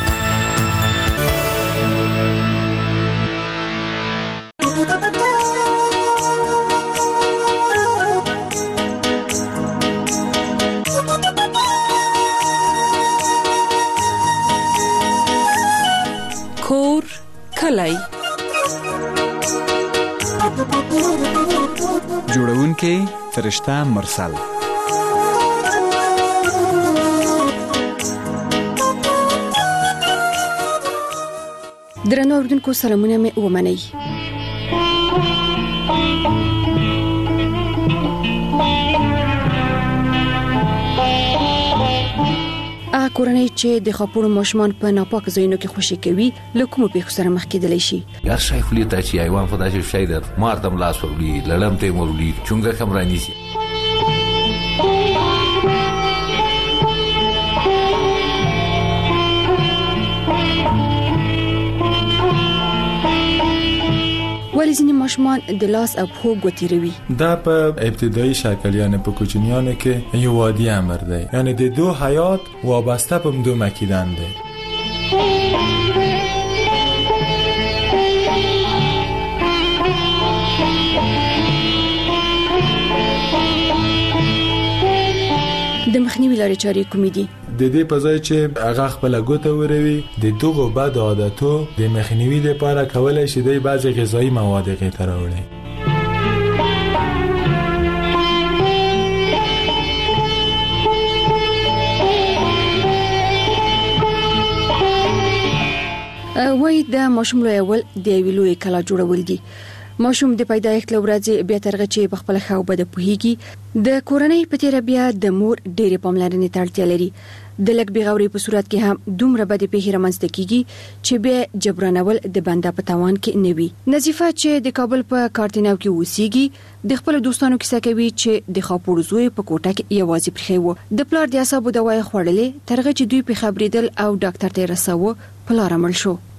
کور کلی جوړونکې فرشته مرسل درنو اوردونکو سلامونه مې ومنئ. هغه کورنۍ چې د خاپوړو ماشومان په ناپاک ځایونو کې خوشي کوي له کومو پیښو سره مخ کېدلی شي؟ هر شی خولي ته چې حیوان په داسې شی در مار ته لاس ورولي لړم ته ورولي چونګه کم رانیسي. ولی ځینې ماشومان د لاس او پښو ګوتې روي. دا په ابتدایي شکل یعنی په کوچنیانو کې یو عادي امر دی یعنی د دو حیات وابسته په مدو مکیدن دی. د مخنیوي لارې چارې کومې دي؟ د دې په ځای چې هغه خپل ګوته وروي د دغه بد عادتو د مخنیوي لپاره کولای شي د بعضي غذایی مواد غیر راوړي. وای د ماشوم لوی اول د ویلوې کلا جوړول دي. ماشوم د پیدایښت لورځي بیا ترغه چې په خپل خو بده پوهیږي د کورنۍ په تیر بیا د مور ډېر پاملرنې ته اړتیا لري. د لک بغاوري په صورت کې هم دومره بده پیښه رامنځته کیږي چې به جبرانول د بنده په توان کې نه وي. نظیفه چې د کابل په کارتیناو کې اوسېږي د خپل دوستانو کیسه کوي چې د خاپوړ زوی په کوټه کې یوازې پرخې وو. د پلار د اعصابو دوايي خوړلې ترغه چې دوی په خبرېدل او ډاکټر ته رساوه په لار عمل شو.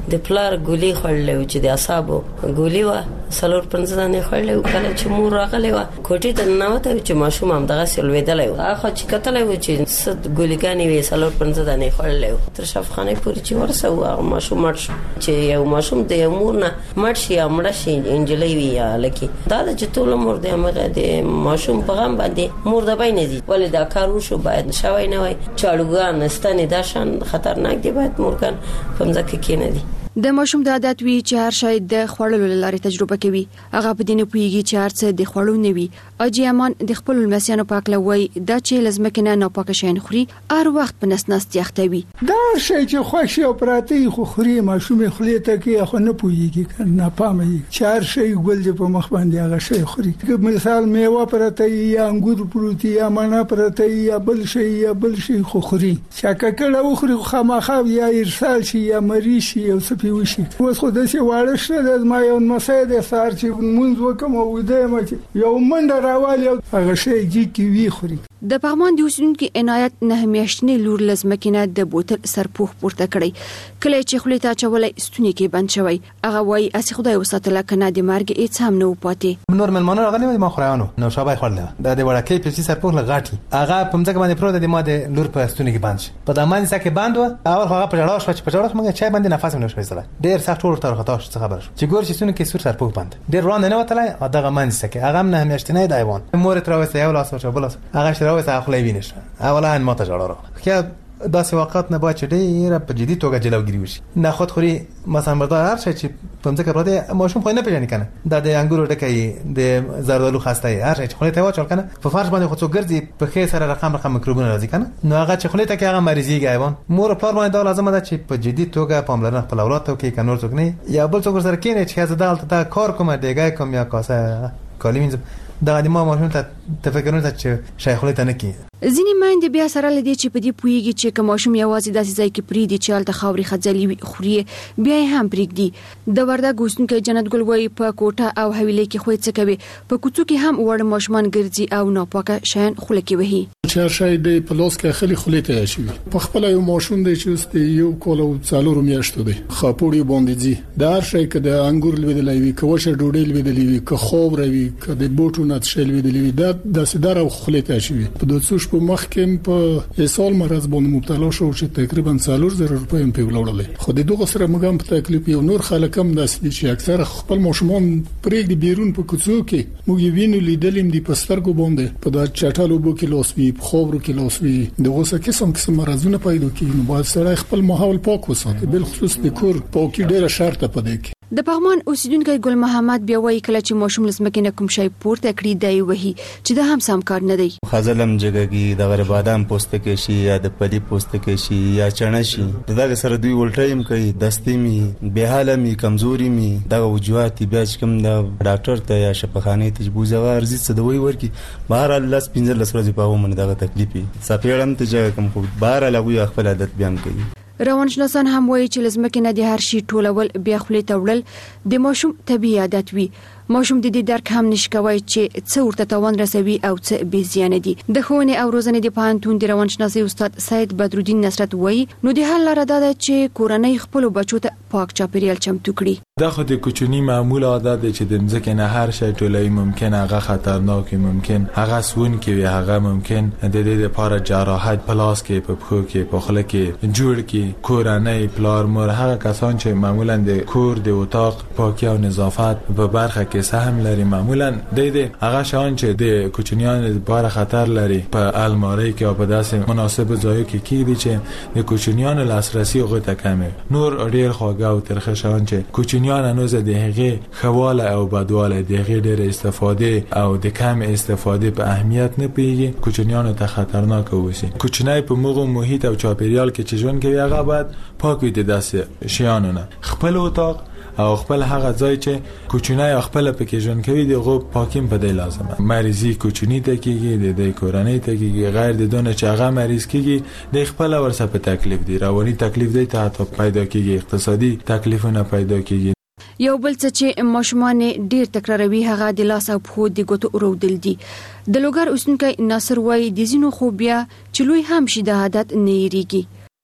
د پلار ګولي خړلې چې د اعصابو ګولي و سلور پنځه دانې خړلې کله چې مور راغلې و کوټې ته نوته چې ماشوم هم دغه سلوېدلې و هغه چې کتلې و چې صد ګولګانی وي سلور پنځه دانې خړلې تر شفخانه پورې چې ورسه و ماشوم مړ شو چې یو ماشوم د مور نه مړ شي یا مړ شي انجلې وي یا لکه دا چې ټول مور د امغه د ماشوم په غم باندې مور د باندې دي ولې دا کار وشو باید شوی نه وای چاړوګان ستنې دا شان خطرناک دی باید مورګان په ځکه کې نه دي د ماشوم د عادت وی چې هر شی د خوړلو لارې تجربه کوي هغه په دینه پویږي چې هر څه د خوړو نه وي اجي امان د خپل لمسیانو پاکلوي دا چې لازمکه نه ناپاک شین خوري هر وخت په نس نس تختوي دا شی چې خوښ او پراتی خو خوري ماشوم خلیته کې خو نه پویږي نه پامه چې هر شی ګل د په مخ باندې هغه شی خوري مثال میوه پراتی یا انګور پروتي یا مانا پراتی یا بل شی یا بل شی خو خوري چې ککړه خوري خامخا یا ارسال شي یا مری شي او پیوشي اوس خو د څه واړه شته د ما یو مسایل د سار چې مونږ وکم او د ما یو منډه راوالي هغه شی چې کی وی خوري د پغمان د اوسونکو عنایت نه میاشتنې لور لزمکینه د بوتل سرپوخ پورته کړی کله چې خلیته چولې ستونی کې بند شوی هغه وای اسی خدای وساتله کنه د مرګ هیڅ هم نه پاتې نور ملمانو راغلي ما خورانو نو شابه خورل د دې وړکې په سرپوخ لغاټي هغه په مځکه باندې پروت د ما د لور په ستونی کې بند شي په دمان سکه بند و اول هغه په جړاو شو چې په جړاو موږ چای باندې نفس نه شوي سره ډیر سخت ور تر خطا شو خبر شو چې ګور چې ستونی کې سور سرپوخ بند ډیر روان نه وتلای دغه من سکه هغه نه میاشتنې دایوان مور تروسه یو لاس او بل هغه شروسه خپل ویني اولا ان ما ته جوړه راغله داسې وخت نه باید چې ډیره په جدي توګه جلوګیری وشي نه خود خوري مثلا مردا هر شي چې په ځکه پراته ماشوم خو نه پیژني کنه د انګورو ډکې د زردالو خسته هر شي چې خو ته واچول کنه په فرش باندې خو څو ګرځي په خې سره رقم رقم میکروبونه راځي کنه نو هغه چې خو ته کې هغه مریضي غایوان مور په باندې دا لازم ده چې په جدي توګه پاملرنه خپل اولاد ته کې کنور څوک نه یا بل څوک سره کېنه چې زه دالته کار کوم دیګای کوم یا کاسه کالیم دا د ما ماشوم ته تفکرونه چې شیخ ته نه کی ځینی مایند بیا سره لدی چې په دې پویږي چې کوم ماشوم یوازې داسې ځای کې پری دي چې الته خاوري خځلې خوري بیا هم پریږدي د وردا ګوستون کې جنت ګل وای په کوټه او حویلې کې خوې څه کوي په کوڅو کې هم وړ ماشومان ګرځي او ناپاکه شین خوله کې وهي چې شای د پلوس کې خلی خلیته شي په خپل یو ماشوم دی چې یو کولو څالور میاشتو دی خاپوړي باندې دي دا شای کې د انګور لویدلې وي کوشه ډوډۍ لویدلې وي که خوب روي که د بوټو نت شل لویدلې وي دا د سدار او خلیته شي په دوڅوش په مخ کې په اسال مرز باندې مبتلا شو چې تقریبا څلور زره روپۍ په وړلې خو د دغه سره موږ په تکلیف یو نور خلک هم داسې چې اکثر خپل ماشومان پرېږدي بیرون په کوڅو کې موږ وینو لیدلیم د پسترګو باندې په دا چټالو بو کې لوس وی خوبرو کې لوس وی دغه څه قسم قسم مرزونه پیدا کیږي نو باید سره خپل ماحول پاک وساتي بل خصوص د کور پاکي ډیره شرط پدې کې د پغمان اوسیدونکو ګل محمد بیا وایي کله چې ماشوم لسمکه نه کوم شی پورته کړی دی وਹੀ چې دا هم سم کار نه دی خزلم جګګي د غره بادام پوسټ کې شي یا د پدی پوسټ کې شي یا چنه شي دغه سره دوی ولټایم کوي دستي می به حاله می کمزوري می دغه وجوهات بیا کوم د ډاکټر ته یا شفاخانه ته بوزه ورزي څه دوی ورکی بهر الله سپینځل لسرځي په ومن دغه تکلیفي سپېړم ته چې کوم خو بهر الله خپل عادت بیان کوي روانشناسان هم وایي چې لزمکه نه د هر شي ټولول بیا خولې تړل د ماشوم طبيعي عادت وي ماشوم د دې درک هم نشکوي چې څه ورته توان رسوي او څه به زیان دي د ښوونې او روزنې د پوهنتون د روانشناسي استاد سید بدرالدین نصرت وایي نو د حل لاره ده چې کورنۍ خپل بچو ته پاک چاپیریال چمتو کړي دا خو د کوچنی معمول عادت دی چې د ځکه نه هر شی ټولای ممکن هغه خطرناک ممکن هغه سون کې وي هغه ممکن د دې لپاره جراحت پلاس کې په خو کې په خله کې جوړ کې کورنۍ پلار مور هغه کسان چې معمولا د کور د اتاق پاکي او نظافت په برخه کې سهم لري معمولا د دې هغه شان چې د کوچنیان لپاره خطر لري په الماری کې او په داسې مناسب ځایو کې کیږي چې د کوچنیان لاسرسي هغه ته کمه نور ډیر خواږه او ترخه شان چې کوچنیان انوزه د هغه خواله او بدواله د هغه ډیر استفاده او د کم استفاده په اهمیت نه پیږي کوچنیان ته خطرناک وسی کوچنی په موغه محیط او چاپیریال کې چې ژوند کوي هغه باید پاک وي د داسې شیانونه خپل اتاق او خپل هغه ځای چې کوچنی خپل پکې ژوند کوي دغه پاکیم په دی لازمه مریضي کوچنی ته کېږي د دې کورنۍ ته کېږي غیر د دونه چې هغه مریض کېږي د خپل ورسره په تکلیف دی رواني تکلیف دی ته پیدا کېږي اقتصادي تکلیفونه پیدا کېږي یو بل څه چې ماشومان ډیر تکراروي هغه د لاس او پښو د ګوتو ورودل دي د لوګر اوسنکي ناصر وای د زینو خو بیا چې لوی هم شي د عادت نه یریږي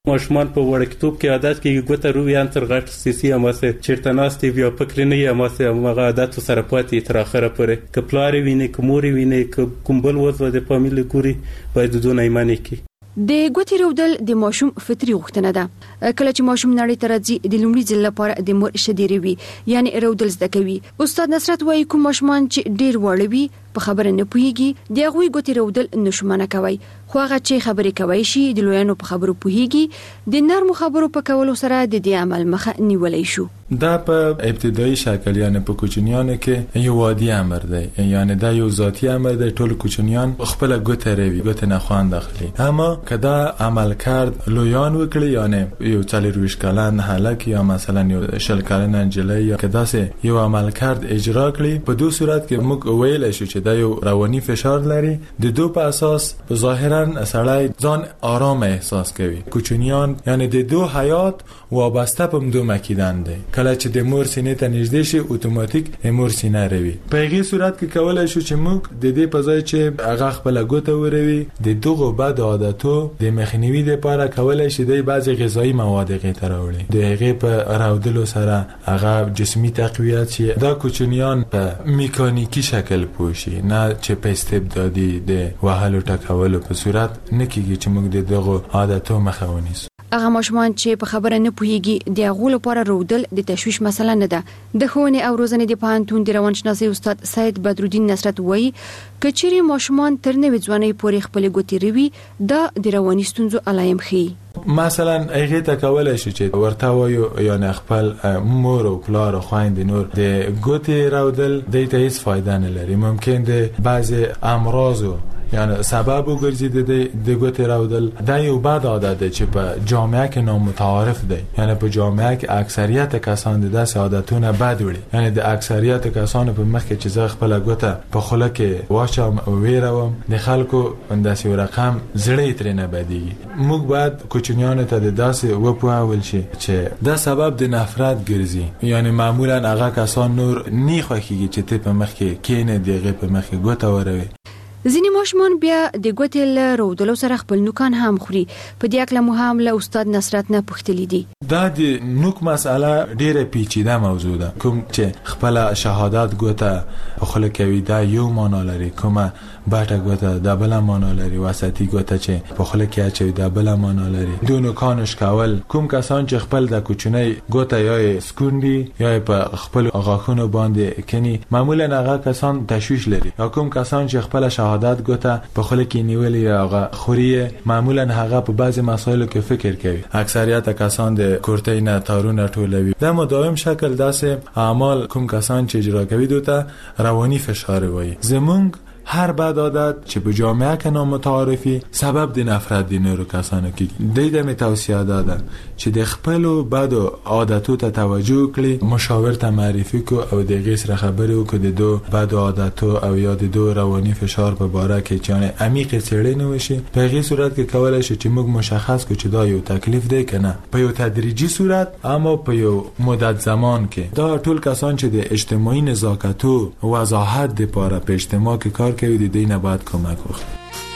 ماشومان په وړکتوب کې عادت کې ګوته روي ان تر غټ سیسي اماسه چیرته ناستي بیا پکړ نه یې اماسه هغه عادت سره پاتې تر اخره پورې کپلاري ویني کوموري ویني کومبل وځو د فامیل ګوري باید دونه ایمانی کی د ګوتې رودل د ماشوم فطري غوښتنه ده. کله چې ماشوم نړۍ ته راځي د لومړي ځل لپاره د مور شیدې روي یعنی رودل زده کوي. استاد نصرت وايي کوم ماشومان چې ډیر وړ وي په خبره نه پوهیږي د هغوی ګوتې رودل نشمنه کوي، خو هغه چې خبرې کوي شي د لویانو په خبرو پوهیږي د نرمو خبرو په کولو سره د دې عمل مخه نیولای شو. دا په ابتدایي شکل یعنی په کوچنیانو کې یو عادي امر دی، یعنی دا یو ذاتی امر دی، ټول کوچنیان خپل ګوتې روي ګوتې نه خوان داخلي. اما کدا عمل کرد لویان وکړي یعنی یو څلور کلن هلک یا مثلا یو شل کلن انجلی یا کدا سه یو عمل کرد اجرا کړي په دوه صورت کې موږ ویل شو چې دا یو رواني فشار لري. د دوه په اساس په ظاهرا سړی ځان آرام احساس کوي. کوچنیان یعنی د دوه حیات وابسته په دوه مکیدان دي. کله چې د مور سینې ته نږدې شي اتوماتیک مور سینه روي. په هغه صورت کې کولای شو چې موږ د دې په ځای چې هغه خپل ګوته وروي د دغه بد عادتو د مخنیوي لپاره کولای شي د بعضي غذایی مواد غیته راوړي. د هغه په راودلو سره هغه جسمي تقویت شي. دا کوچنیان په میکانیکی شکل پوشي نه چې په استبدادي د وهلو ټکولو په صورت نکیږي چې موږ د دغه عادتو مخه ونیسو. هغه ماشومان چې په خبره نه پوهیږي د هغو لپاره رودل د تشویش مسله نه ده. د ښوونې او روزنې د پوهنتون د روانشناسۍ استاد سید بدرالدین نصرت وایي که چیرې ماشومان تر نوې ځوانۍ پورې خپلې ګوتې روي دا د رواني ستونزو علایم ښیي. مثلا هغه ته کولای شي چې ورته وایو یعنی خپل مور او پلار او خويند نور د ګوتې رودل د هیڅ فایده نه لري. ممکن د بعضی امراض یعنی سبب وګرځي د د ګوتې راودل دا یو بد عادت دی چې په جامعه کې نامتعارف دی. یعنی په جامعه کې اکثریت کسان د داسې عادتونه بد وړي. یعنی د اکثریت کسان په مخ کې چې زه خپل ګوته په خوله کې واچم او ویروم د خلکو انداسې یو رقم زړه ترې نه بدیږي. موږ باید کوچنیانو ته د داسې وپوهول شي چې دا سبب د نفرت ګرځي. یعنی معمولا هغه کسان نور نه خوښیږي چې ته په مخ کې کینې دیغه په مخ کې ګوته وروي. ځینې ماشومان بیا د ګوتې له رودلو سره خپل نوکان هم خوري. په دې اړه مو هم له استاد نصرت نه پوښتلي دي. دا د نوک مسأله ډیره پیچیده موضوع ده. کوم چې خپل شهادت ګوته خلک کوي دا یو معنا لري، کومه باټه ګوته دا بل معنا لري، وسطي ګوته چې په خلک کې اچوي دا بل معنا لري. دوه نوکانش کول کوم کسان چې خپل د کوچنی ګوته یا سکوندي یا په خپل غاښونو باندې کني معمولا هغه کسان تشویش لري. یا کوم کسان چې خپل شهادت ګوته په خله کې نیولې هغه خوري معمولا هغه په بعضی مسایلو کې فکر کوي. اکثریت کسان د کورتۍ نه تارونه ټولوي. دا مداوم شکل داسې اعمال کوم کسان چې اجرا کوي دوته رواني فشار وایي. زمونږ هر بد عادت چې په جامعه کې نامتعارفي سبب د نفرت د نورو کسانو کې د دې توصیه ده چې د خپل بد عادتو ته توجه کړي، مشاور ته معرفي کو او د غیر سره خبرې وکړي د دوه بد عادتو او یا د دوه رواني فشار په باره کې چې عمیق څېړنه وشي. په هغه صورت کې کولای شي چې موږ مشخص کو چې دا یو تکلیف دی کنه په یو تدریجي صورت اما په یو مدت زمان کې. دا ټول کسان چې د اجتماعي نزاکت او وضاحت لپاره په اجتماع کې کار کوي د دې نه بعد کمک وکړي.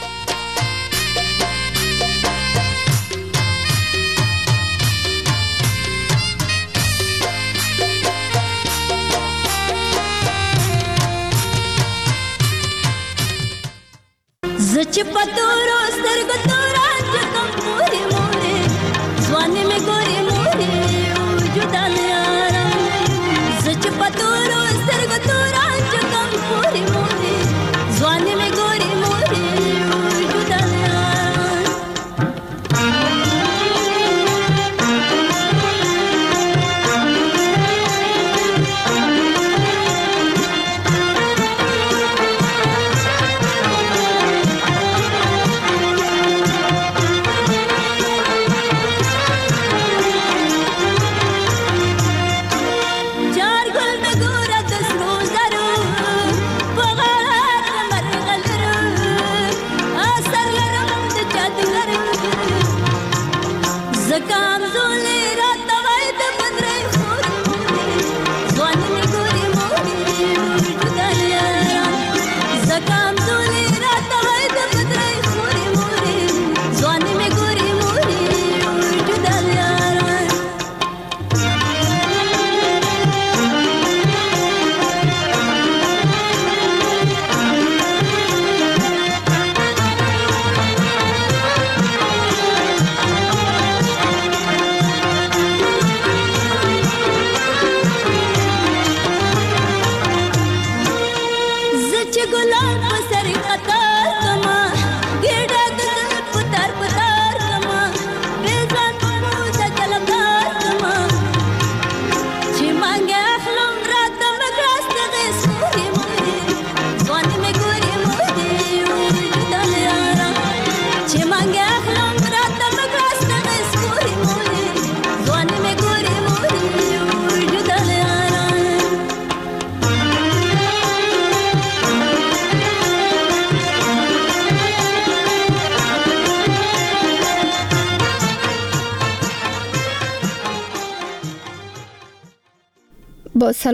زچ پتورو سترګو تورا چکم پوری موري ځواني مې ګوري موري وجودان یارا. زچ پتورو سترګو تورا چکم پوری موري ځواني مې ګوري موري وجودان یارا. به